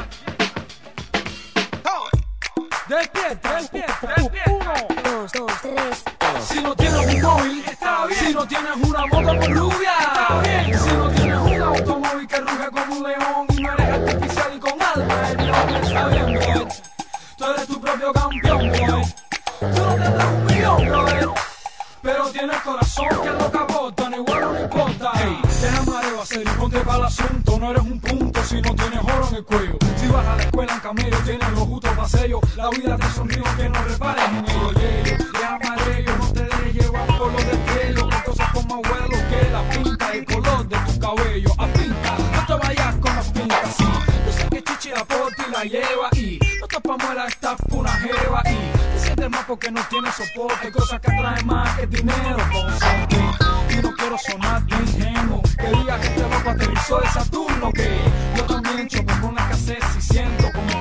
Despierta, despierta, despierta. Uno, dos, dos, tres. Si no tienes un móvil, está bien. Si no tienes una moto con rubia, está bien. Si no tienes un automóvil que ruge como un león y no eres artificial y con alma de león, está bien, boy. Tú eres tu propio campeón, boy. Tú no tendrás un millón, brother, pero tienes corazón que es lo que aporta, no igual no importa. Hey, deja mareo hacer y ponte para el asunto. No eres un punto si no tienes oro en el cuello. Si vas a la escuela en camello, tienes los justos paseos. La vida te sonríe que no repares en ello. Deja mareo, no te dejes llevar por los destellos. Que cosas como abuelos que la pinta, el color de tu cabello. A pinta, no te vayas con las pintas, sí. Yo sé que Chichi la porta y la lleva y no te pa' muela, estás por una jeva y te sientes más porque no tienes soporte. Cosas que atraen más que dinero, consente. Y no quiero sonar de ingenuo, que diga que este loco aterrizó de Saturno, que yo también choco con la escasez y siento como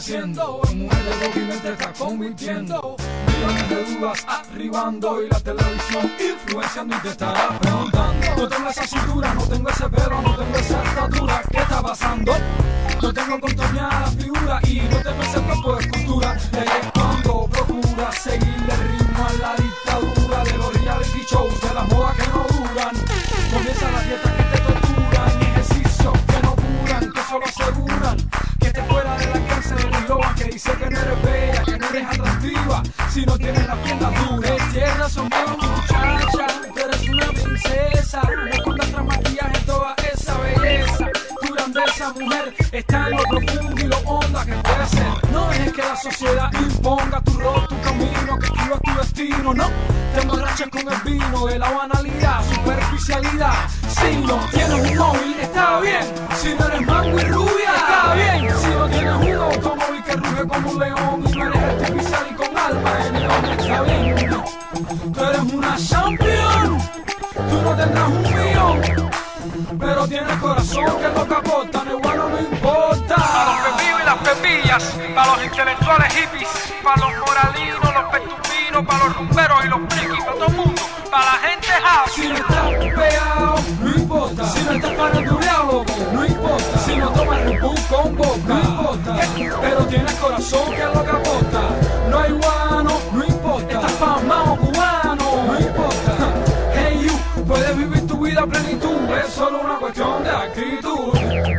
haciendo. En mujer de Boogie te está convirtiendo. Millones de dudas arribando y la televisión influenciando y te estará preguntando. No tengo esa cintura, no tengo ese pelo, no tengo esa estatura. ¿Qué está pasando? No tengo contorneada la figura y no tengo ese cuerpo de escultura. Eres cuando procura seguirle el ritmo a la dictadura de los reality shows, de las modas que no duran. Comienza la dieta que te torturan y ejercicios que no curan, que solo aseguran que estés fuera del alcance del eslogan que dice que no eres bella, que no eres atractiva si no tienes las piernas duras. Tierra sombra muchacha, tú eres una princesa, no escondas tras maquillaje toda esa belleza. Tu grandeza, mujer, está en lo profundo y lo honda que puede ser. No es que la sociedad imponga tu rol, tu camino, que escribas tu destino, no. Te emborrachas con el vino de la banalidad, superficialidad. Si no tienes un móvil, está bien. Si no eres mango y rubia, está bien. Si no tienes un automóvil que ruge como un león y no eres artificial y con alma de león, está bien. Tú eres una champion, tú no tendrás un millón, pero tienes corazón que lo capota, no igual no importa.
Para los pepillos y las pepillas, para los intelectuales hippies, para los moralinos, los petupinos, para los rumberos y los frikis, para todo el mundo, para la gente house.
Si no estás pegado, no importa. Si no estás faranduleado, no importa. Si no tomas Red Bull con boca, no importa. Pero tienes corazón que lo capota. No hay guano, no importa. Estás pasmado cubano, no importa. Hey you, puedes vivir tu vida a plenitud, es solo una cuestión de actitud.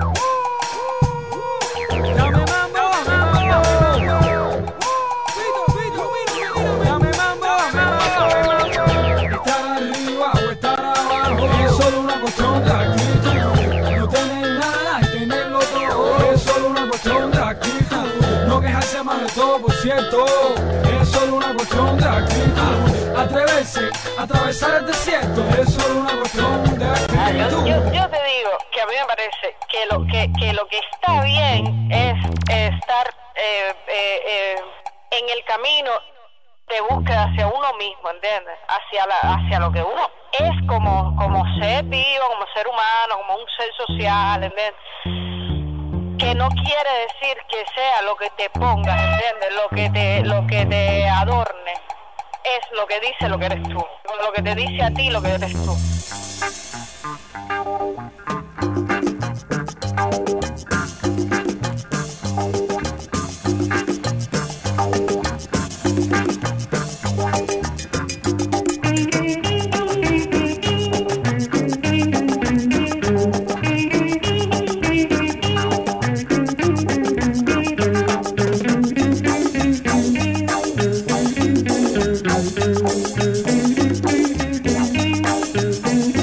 Dame mambo, mambo. Dame mambo, mambo. Estar arriba o estar abajo es solo una cuestión de actitud. No tener nada y tenerlo todo es solo una cuestión de actitud. No quejarse más de todo, por cierto, es solo una cuestión de actitud. Atreverse a atravesar el desierto es solo una cuestión de actitud.
Ah, yo, yo, yo te digo que a mí me parece que lo que, que, lo que está bien es eh, estar eh, eh, eh, en el camino de búsqueda hacia uno mismo, ¿entiendes? Hacia, la, hacia lo que uno es como, como ser vivo, como ser humano, como un ser social, ¿entiendes? Que no quiere decir que sea lo que te pongas, ¿entiendes? Lo que te, lo que te adorne. Es lo que dice lo que eres tú. Lo que te dice a ti lo que eres tú.
Thank you.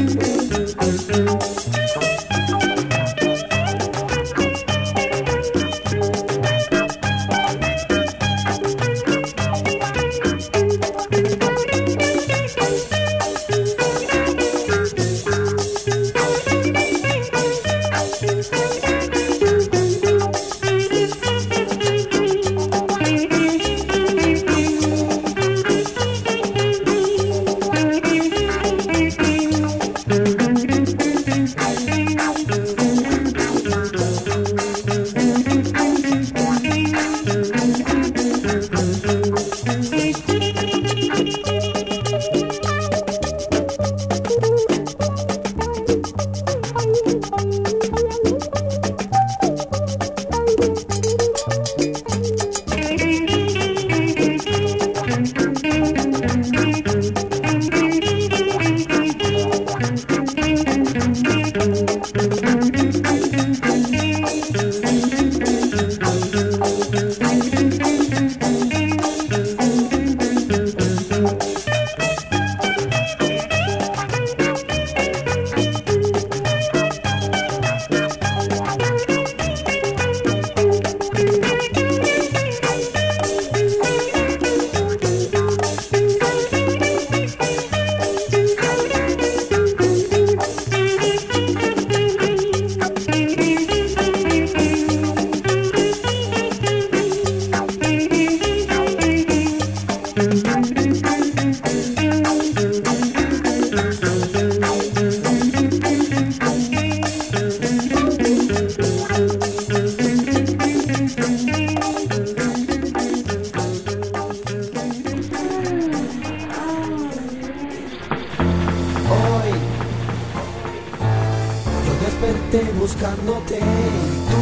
buscándote y tú,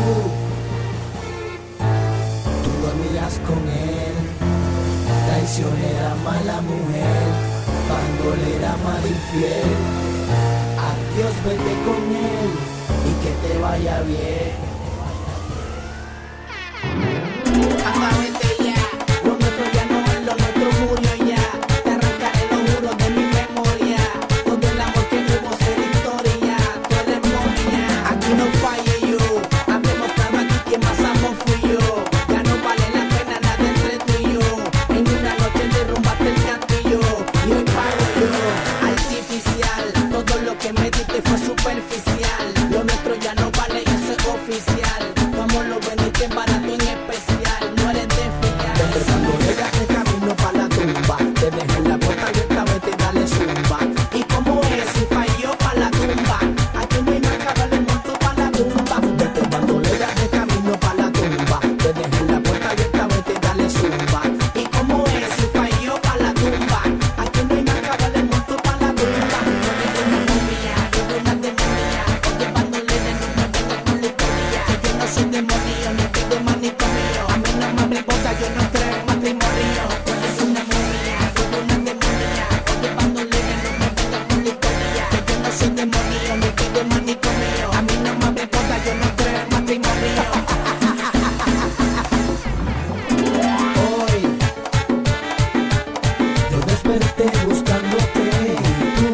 tú dormirás con él. Traicionera, mala mujer, bandolera, mal infiel. Adiós, vete con él y que te vaya bien. Anda, vete ya, lo nuestro ya no es, lo nuestro murió ya. Te arrancaré los juros de mi memoria. Todo el amor que tuvo ser historia. Tú eres momia, aquí no falle yo. Han demostrado aquí que más amo fui yo. Ya no vale la pena nada entre tú y yo. En una noche derrumbaste el castillo y hoy pago yo. Artificial, todo lo que me diste fue superficial. Lo nuestro ya no vale, eso es oficial. Como lo vendiste barato en especial, no eres de fiar. Desde cuando llegas de camino pa' la tumba, te dejé en la puerta abierta, vete dale zumba. ¿Y cómo es si falló pa' la tumba? Aquí no hay nada que darle monto pa' la tumba. Desde cuando llegas de camino pa' la tumba, te dejé en la puerta abierta, vete dale zumba. ¿Y cómo es si falló pa' la tumba? Aquí no hay nada que darle monto pa' la tumba. No eres una momia, yo soy una demonia. Oye, bandolera, no me vengas con la historia. Yo no soy demonio, ni pido manicomio. A mí no me abre boca, yo no creo en matrimonio. Tú eres una momia, yo soy una demonia. Oye, bandolera, no me vengas con la historia. Yo no soy demonio, ni pido manicomio. A mí no me abre boca, yo no creo en matrimonio. Hoy yo desperté buscándote y tú,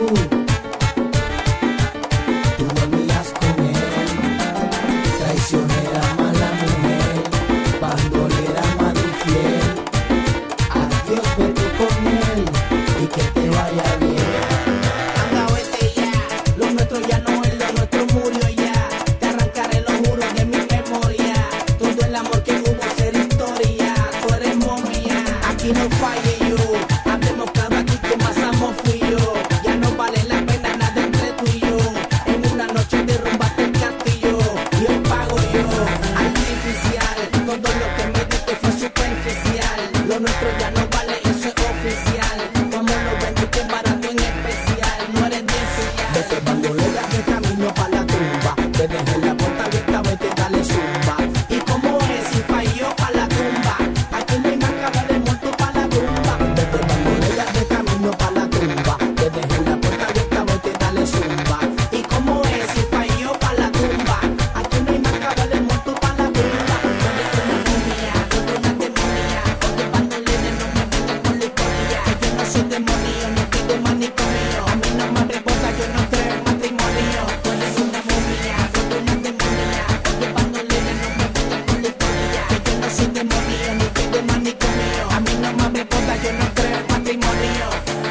tú dormías con él. Traicionera, mala mujer, bandolera, mal infiel. Adiós, vete con él y que te vaya bien. Anda, vete ya, lo nuestro ya no es, lo nuestro murió ya. Te arrancaré los juros de mi memoria. Todo el amor que hubo ser historia. Tú eres momia, aquí no falle yo. Han demostrado aquí que más amo fui yo. Ya no vale la pena nada entre tú y yo. En una noche derrumbaste el castillo y hoy pago yo. Artificial, todo lo que me diste fue superficial. Lo nuestro ya no vale, eso es oficial. Como lo vendiste barato en especial, no eres de fiar. Vete bandolera que camino pa' la tumba. Te dejé en la puerta abierta, vete dale zumba. ¿Y cómo es si falló pa' la tumba? Aquí no hay más que darle muerto pa' la tumba. Vete bandolera que camino pa' la tumba. Te dejé en la puerta abierta, vete dale zumba. ¿Y cómo es si falló pa' la tumba? Aquí no hay más que darle muerto pa' la tumba. Tú eres una momia, yo soy una demonia. Oye, bandolera, no me vengas con la historia. Yo no soy demonio, ni pido manicomio. A mí no me abre boca, yo no creo en matrimonio. Tú eres una momia, yo soy una demonia. Oye, bandolera, no me vengas con la historia. Yo no soy demonio, ni pido manicomio. A mí no me abre boca, yo no creo en matrimonio.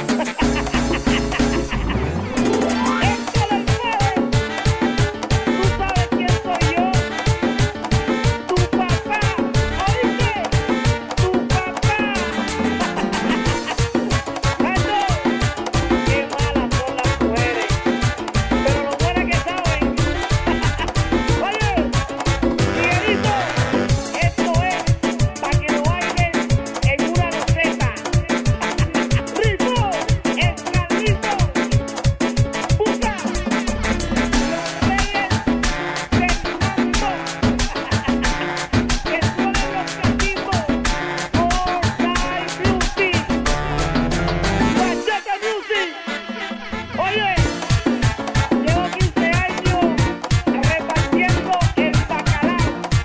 Oye, llevo quince años repartiendo el bacalao.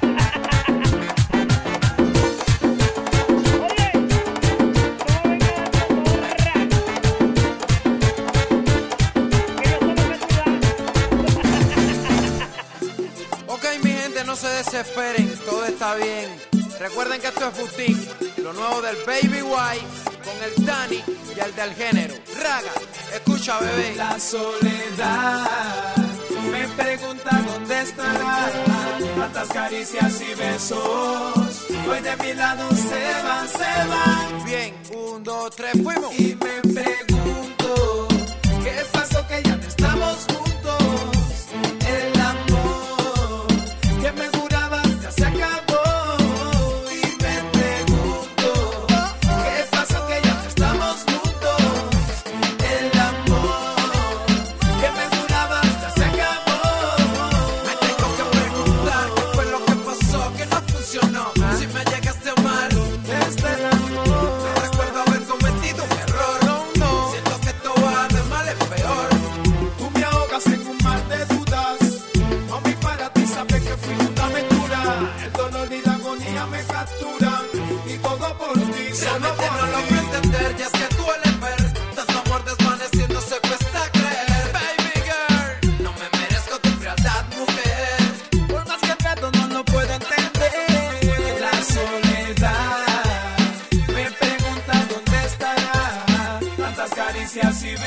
Oye, no venga de cotorra, que yo solo me suda.
Ok, mi gente, no se desesperen, todo está bien. Recuerden que esto es Boutique, lo nuevo del Baby White con el Dani y el del género. Raga, escucha, bebé.
La soledad me pregunta dónde estará. Tantas caricias y besos hoy de mi lado se van, se van.
Bien, un, dos, tres, fuimos.
Y me pregunto qué pasó que ya no estamos juntos. El amor que me jurabas ya se acabó. Y me pregunto qué pasó que ya no estamos juntos. El amor que me jurabas ya se acabó.
Me tengo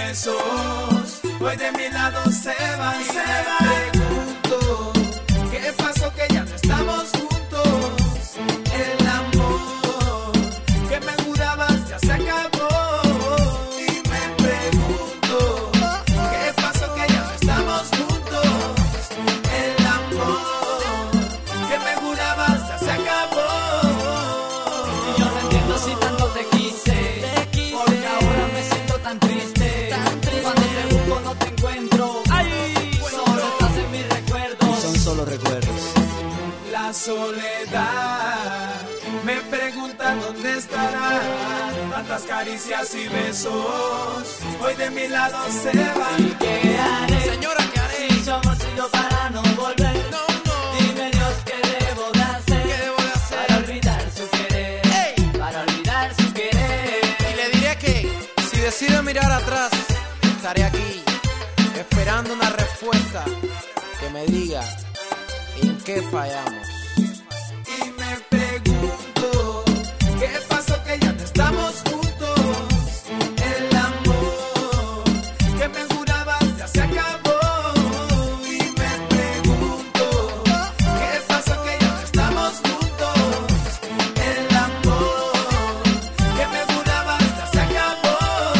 besos hoy de mi lado se van, se van. Pregunto, ¿qué pasó que ya no estamos juntos? El amor que me jurabas ya se acabó. Y me pregunto, ¿qué pasó que ya no estamos juntos? El amor que me jurabas ya se acabó.
Y yo no entiendo si tanto te quise, porque ahora me siento tan triste. Cuando te busco no te encuentro. Solo estás en mis recuerdos.
Son solo recuerdos.
La soledad me pregunta dónde estará. Tantas caricias y besos hoy de mi lado se van.
¿Qué haré?
Señora, ¿qué haré?
Si somos y yo para no volver.
No, no.
Dime Dios qué debo de hacer.
¿Qué debo de hacer?
Para olvidar su querer.
Ey.
Para olvidar su querer.
Y le diré que si decide mirar atrás, estaré aquí esperando una respuesta que me diga en qué fallamos.
Y me pregunto, ¿qué pasó que ya no estamos juntos? El amor que me jurabas ya se acabó. Y me pregunto, ¿qué pasó que ya no estamos juntos? El amor que me jurabas ya se acabó.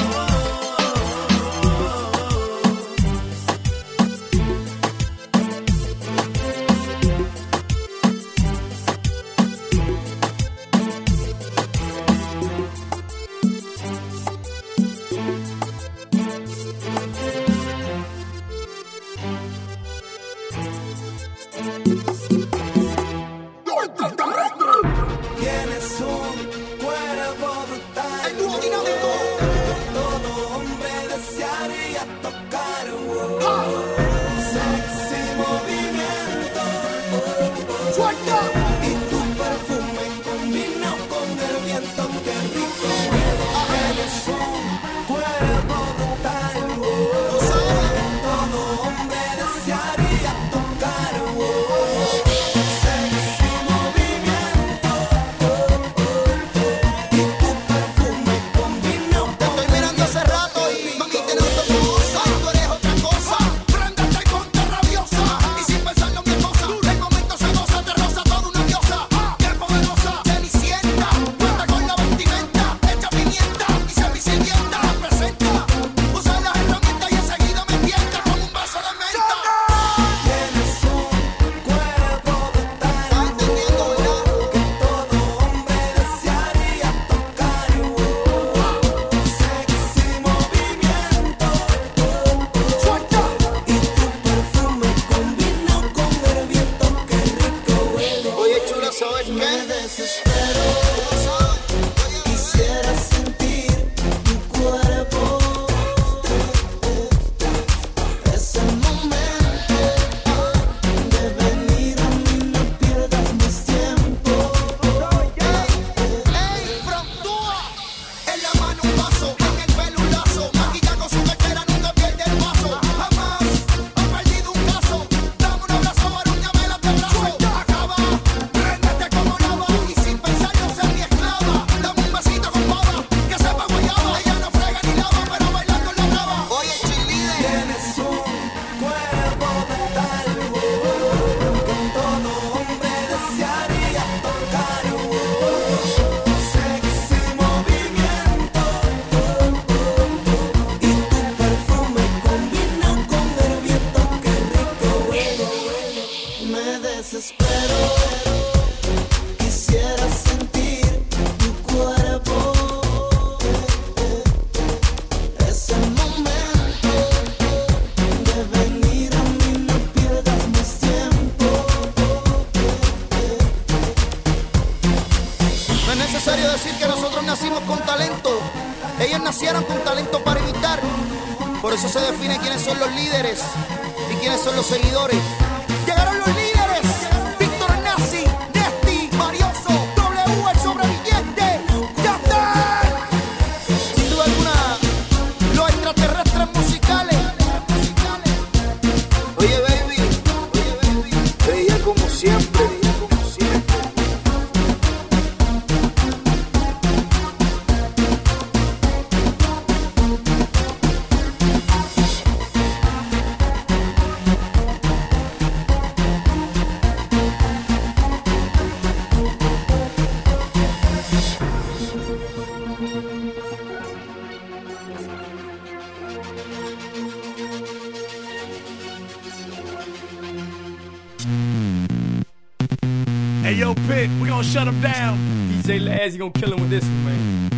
Tienes un cuerpo brutal. Todo hombre desearía tocar. Sexy movimiento. Y tu perfume combina con el viento. Qué rico. Tienes un cuerpo brutal. Todo hombre desearía tocar. Sexy movimiento. Y tu perfume combina.
Te estoy mirando hace rato y mami te noto cosa. Tú eres otra cosa. Préndete y ponte rabiosa. Y sin pensarlo mi esposa. El momento se goza, te roza toda una diosa. Qué poderosa, cenicienta. Cuenta con la vestimenta, echa pimienta y se visilienta. Presenta, usa las herramientas y enseguida me tienta con un vaso de menta.
Tienes un cuerpo brutal.
¿Estás entendiendo, verdad?
Que todo hombre desearía tocar. Sexy movimiento.
Suelta.
Y tu perfume combina con el viento. Qué rico huele.
Oye, chula, ¿sabes
Me
qué?
desespero. Quisiera sentir tu cuerpo. Es el momento de venir a mí, no pierdas más tiempo.
Ey, frontúa. En la mano un vaso, en el pelo un lazo. Maquilla con su cartera, nunca pierde el paso. Jamás ha perdido un caso. Dame un abrazo, arúñame la te abrazo. Acaba, préndete como lava. Y sin pensarlo ser mi esclava. Dame un besito con baba, que sepa guayaba. Ella no frega ni lava, pero bailando la brava. Oye, chilide.
Tienes un cuerpo brutal que todo hombre desearía tocar. Sexy movimiento. Y tu perfume combina con el viento. Qué rico huele. Me desespero. Quisiera sentir tu cuerpo. Es el momento de venir a mí, no pierdas más tiempo.
No es necesario decir que nosotros nacimos con talento. Ellos nacieron con talento para imitar. Por eso se define quiénes son los líderes y quiénes son los seguidores. Llegaron los líderes. Víctor Nazi, Nesti, Marioso, W, el sobreviviente. ¡Yandel! Sin duda alguna, los extraterrestres musicales. Oye, baby, oye, baby, veía como siempre.
ahead. We're gonna shut him down.
D J Laz, you gonna kill him with this one, man.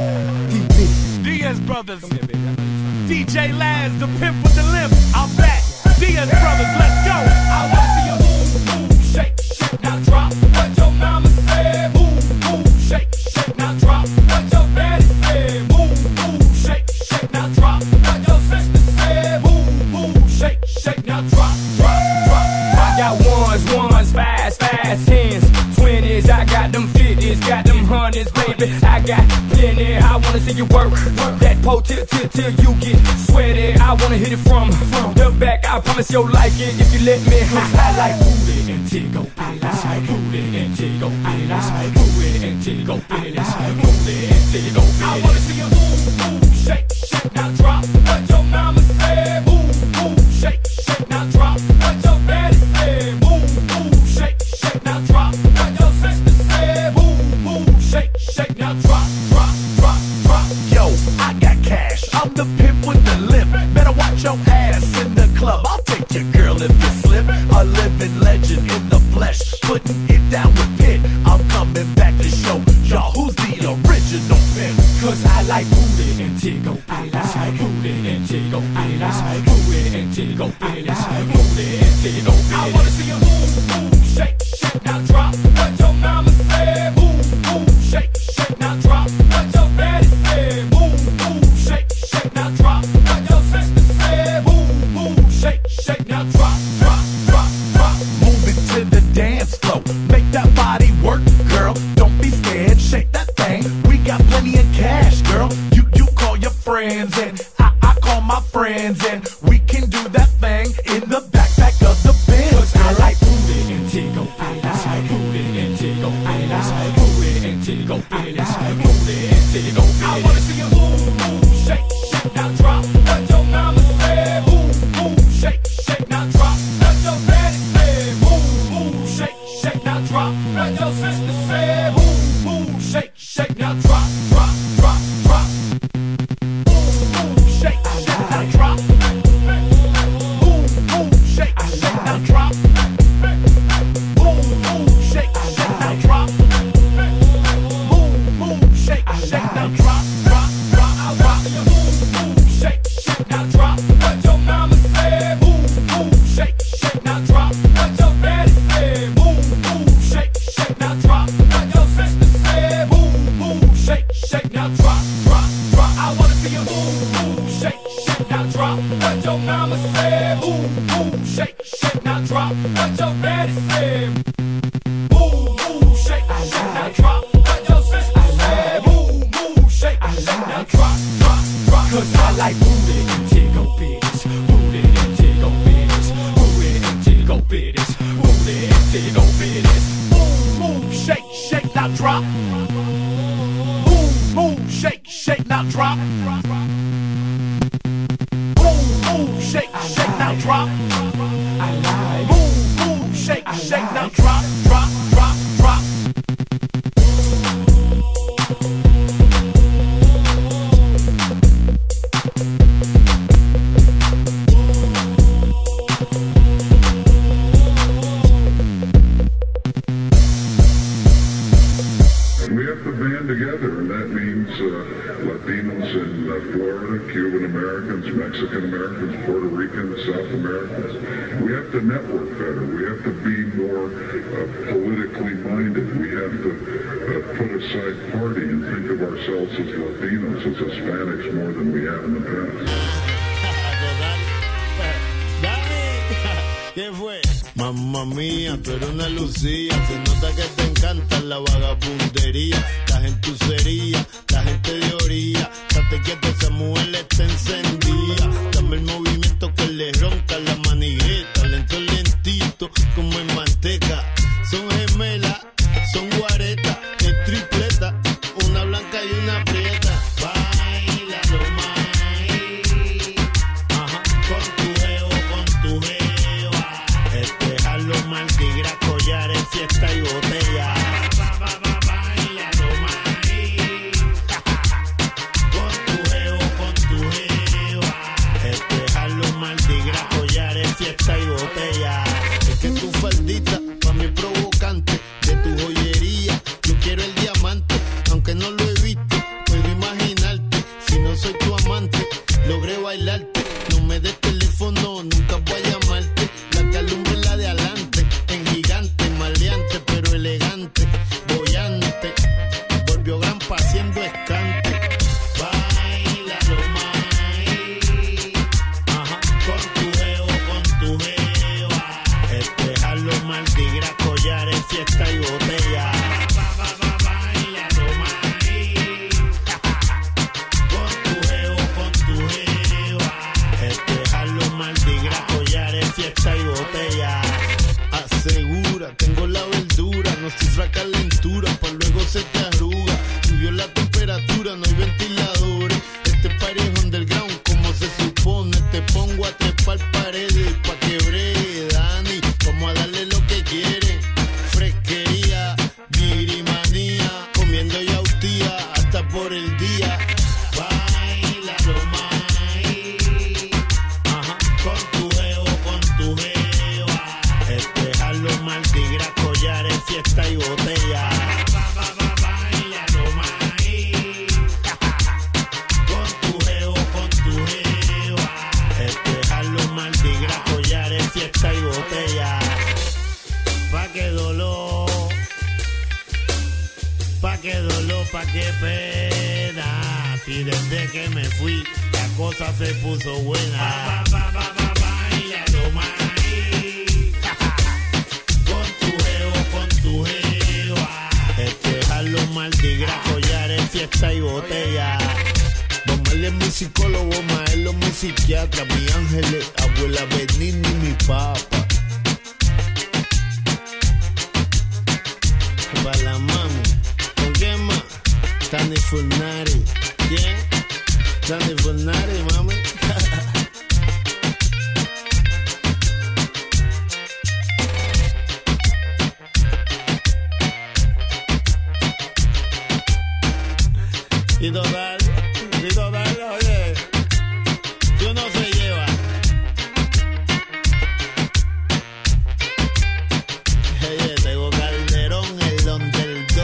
Diaz Brothers. Come here, baby. I know you're D J Laz, the pimp with the limp. I'm back. Diaz Brothers, let's go. I wanna see you move, move, shake, shake, now drop. What your mama said, move, move, shake, shake, now drop. What your daddy said, move, move, shake, shake, now drop. What your sister said, move, move, shake, shake, now drop, drop, drop.
I got ones, ones, fives, fives, tens, twenties. I got them fifties, got them hundreds, baby. I got plenty. I wanna see you work, work that pole till, till, till you get sweaty. I wanna hit it from, from the back. I promise you'll like it if you let me. I like booty and tickle bitties. I like booty and tickle bitties. I like booty and tickle bitties. I like booty and tickle bitties.
I wanna see you move, move, shake, shake, now drop. What your mama said, move, move, shake, shake, now drop. What your daddy said, move, move, shake, shake, now drop. What your sister said, move, move, shake, shake, now drop, drop, drop, drop. Yo, I got cash. I'm the pimp with the limp. Better watch your ass in the club. I'll take your girl if you slip. A living legend in the flesh, putting it down with Pit. I'm coming back to show y'all who's the original pimp.
Cause I like booty and tickle bitties. I like booty and tickle bitties. I like booty and tickle bitties. I like booty and tickle bitties.
I wanna see you move, move, shake, shake, now drop. What your mama said, move, move, shake, shake, now drop. What your daddy said, move, move, shake, shake, now drop. What your sister said, move, move, shake, shake, now drop, drop, drop, drop. Move it to the dance floor, make that body work, girl. Don't be scared, shake that thing. We got plenty of cash, girl. You you call your friends and I, I call my friends and we can do that thing in the backpack of the Benz.
Cause I like booty and tickle bitties. I like booty and tickle bitties. I like booty and tickle bitties. I like booty and tickle bitties.
I wanna see you move, move, shake, shake, now drop. What your mama said, move, move, shake, shake, now drop. What your daddy said, move, move, shake, shake, now drop. What your sister said, move, move, shake, shake, now drop, drop, drop, drop. Move, move, shake, shake, now drop. Move, move, shake, shake, now drop. Move, move, shake, shake, now drop. Move, move, shake, shake, now drop, drop, drop, drop. Move, move, shake, shake, now drop. What your mama said, move, move, shake, shake, now drop. What your daddy said, move, move, shake, shake, now drop. What your sister said, move, move, shake, shake, now drop, drop, drop. I wanna see you move, move, shake, shake, now drop. What your mama said, move, move, shake, shake, now drop. What your daddy said, move, move, shake, shake, now drop. What your sister said, move, move, shake, shake, now drop, drop, drop.
Cause I like booty and tickle bitties. Booty and tickle bitties. Booty and tickle bitties. Booty and tickle bitties.
Move, move, shake, shake, now drop. Move, move, shake, shake, now drop. Move, move, shake, shake, now drop.
I like
Move, move, shake, shake, now drop, drop, drop, drop.
We have to band together, and that means uh, Latinos in uh, Florida, Cuban Americans, Mexican Americans, Puerto Ricans, South Americans. We have to network better. We have to be more uh, politically minded. We have to uh, put aside party and think of ourselves as Latinos, as Hispanics, more than we have in the past.
¿Qué fue? Mamma mía, tú eres una lucía. Se nota que te encanta la vagabundería. Estás en tu cería, la gente de orilla. Estate quieto, esa mujer le está encendida. Dame el movimiento que le ronca la manigueta. Lento, lentito, como en manteca. Son gemelas, son guaretas, es tripleta. Una blanca y una prieta. Baila lo mai. Ajá, con tu geo, con tu geo. Espejarlo, Mardi Gras, collares, fiesta y botella. Baila lo mai. pa' qué pena. Si desde que me fui la cosa se puso buena. Pa, pa, pa, pa, bailando maíz. Con tu geo, con tu geva. Este es Harlow Mardi Gras, collares, fiesta y botella. Don Marley es mi psicólogo, Maelo mi psiquiatra, mi ángeles, abuela Benigni y mi papá. Para la mami, ¿con quién más? Tani Funari. ¿Quién? Tani Funari, mami. Y total, y total, oye, que uno se lleva. Oye, tengo Calderón, el don del do.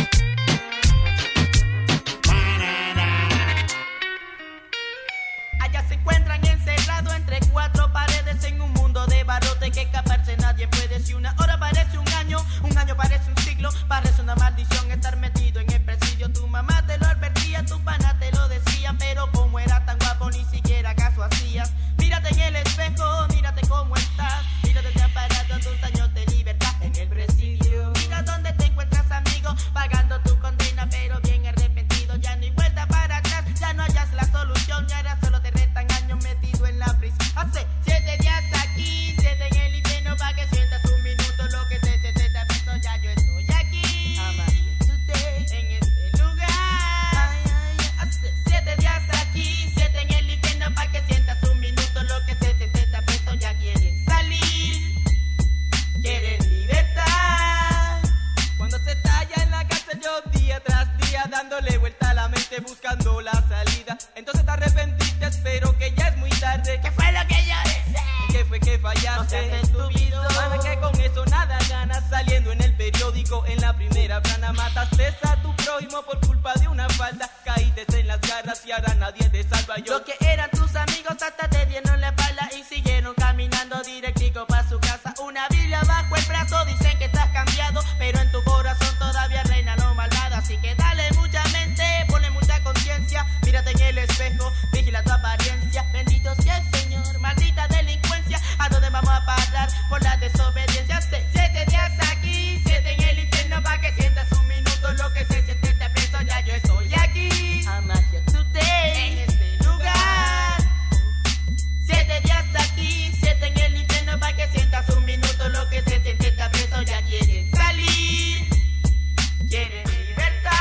Allá se encuentran encerrados entre cuatro paredes en un mundo de barrote que escaparse nadie puede. Si una hora parece un año, un año parece un siglo, parece una maldición estar metido en el presidio. Tu mamá te lo advertía, tu pana te lo decía, pero como era tan guapo ni siquiera caso hacías. Mírate en el espejo, mírate cómo estás, mírate te han parado tus años de libertad en el presidio. Mira dónde te encuentras, amigo, pagando tu condena, pero bien arrepentido. Ya no hay vuelta para atrás, ya no hayas la solución, y ahora solo te restan años metido en la prisión. Hace siete días aquí, siete en el infierno, pa' que sientas un minuto lo que se te te peso. Ya yo estoy aquí, en este lugar. Hace siete días aquí, siete en el infierno, pa' que sientas un minuto lo que se te te peso. Ya quieren salir, quieren libertad. Cuando se talla en la cárcel yo día tras día dándole vuelta a la mente buscando la salida. Entonces te arrepentiste, espero que ya es muy tarde. ¿Qué fue lo que yo hice? ¿Qué fue que fallaste? No seas estúpido. Sabes que con eso nada ganas. Saliendo en el periódico en la primera plana, mataste a tu prójimo por culpa de una falta. Caíste en las garras y ahora nadie te salva. Yo lo que eran tus amigos hasta te dieron la espalda y siguieron caminando directico pa' su casa. Una Biblia bajo el brazo, dicen que estás cambiado, pero en tu corazón todavía reina lo malvado. Así que dale mucha mente, ponle mucha conciencia, mírate en el espejo, vigila tu apariencia. Bendito sea el Señor, maldita delincuencia, ¿a dónde vamos a parar por la desobediencia? Se- Siete días aquí, siete en el infierno, pa' que sientas un minuto lo que se siente este preso. Ya yo estoy aquí, I'm here today, en este lugar. Siete días aquí, siete en el infierno, pa' que sientas un minuto lo que se siente este preso. Ya quieren salir, quieren libertad.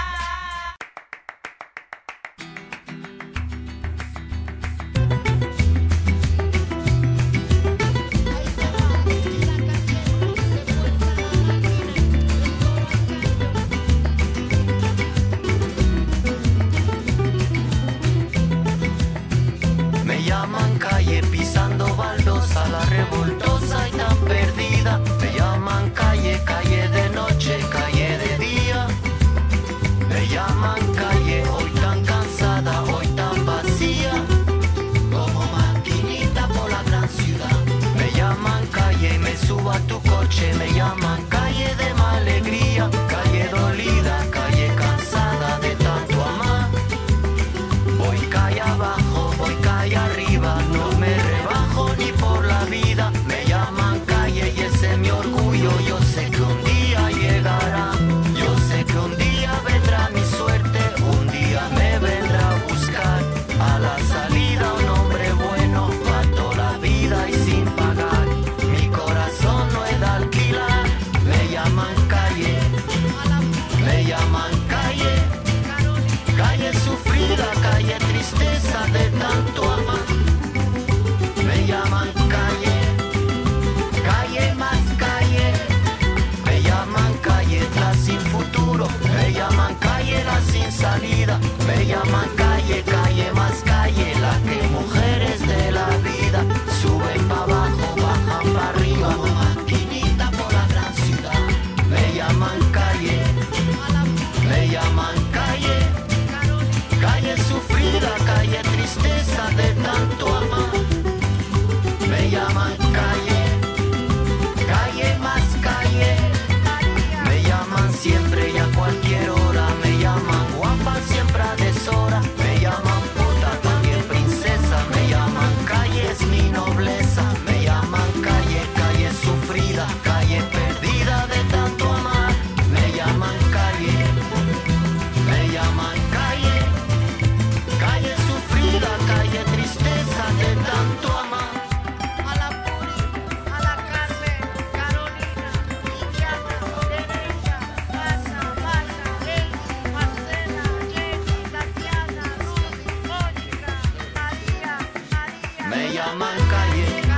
Me llaman calle pisando baldosa, la revoltosa y tan perdida. Me llaman calle, calle de noche, calle de día. Me llaman calle, hoy tan cansada, hoy tan vacía, como maquinita por la gran ciudad. Me llaman calle y me subo a tu coche. Me llaman calle de mala alegría, calle dolida, calle cansada de tanto amar. Voy calle abajo, voy calle arriba, no me rebajo ni por la vida. Me llaman calle y ese es mi orgullo. Yo sé que un día llegará, yo sé que un día vendrá mi suerte, un día me vendrá a buscar. A la salida un hombre bueno, pa' toda la vida y sin pagar. Mi corazón no es de alquilar. Me llaman calle, me llaman calle, calle sufrida, calle tristeza de tanto amar. Me llaman calle, calle más calle. Me llaman calle la sin futuro. Me llaman calle la sin salida. Me llaman calle, calle más calle. La que mujeres de la vida suben pa' abajo, bajan pa' arriba, como maquinita por la gran ciudad. Me llaman calle, me llaman calle, calle sufrida, calle tristeza de tanto amar. Me llaman calle, calle más calle. Me llaman siempre y a cualquier hora. Me llaman Me llaman calle,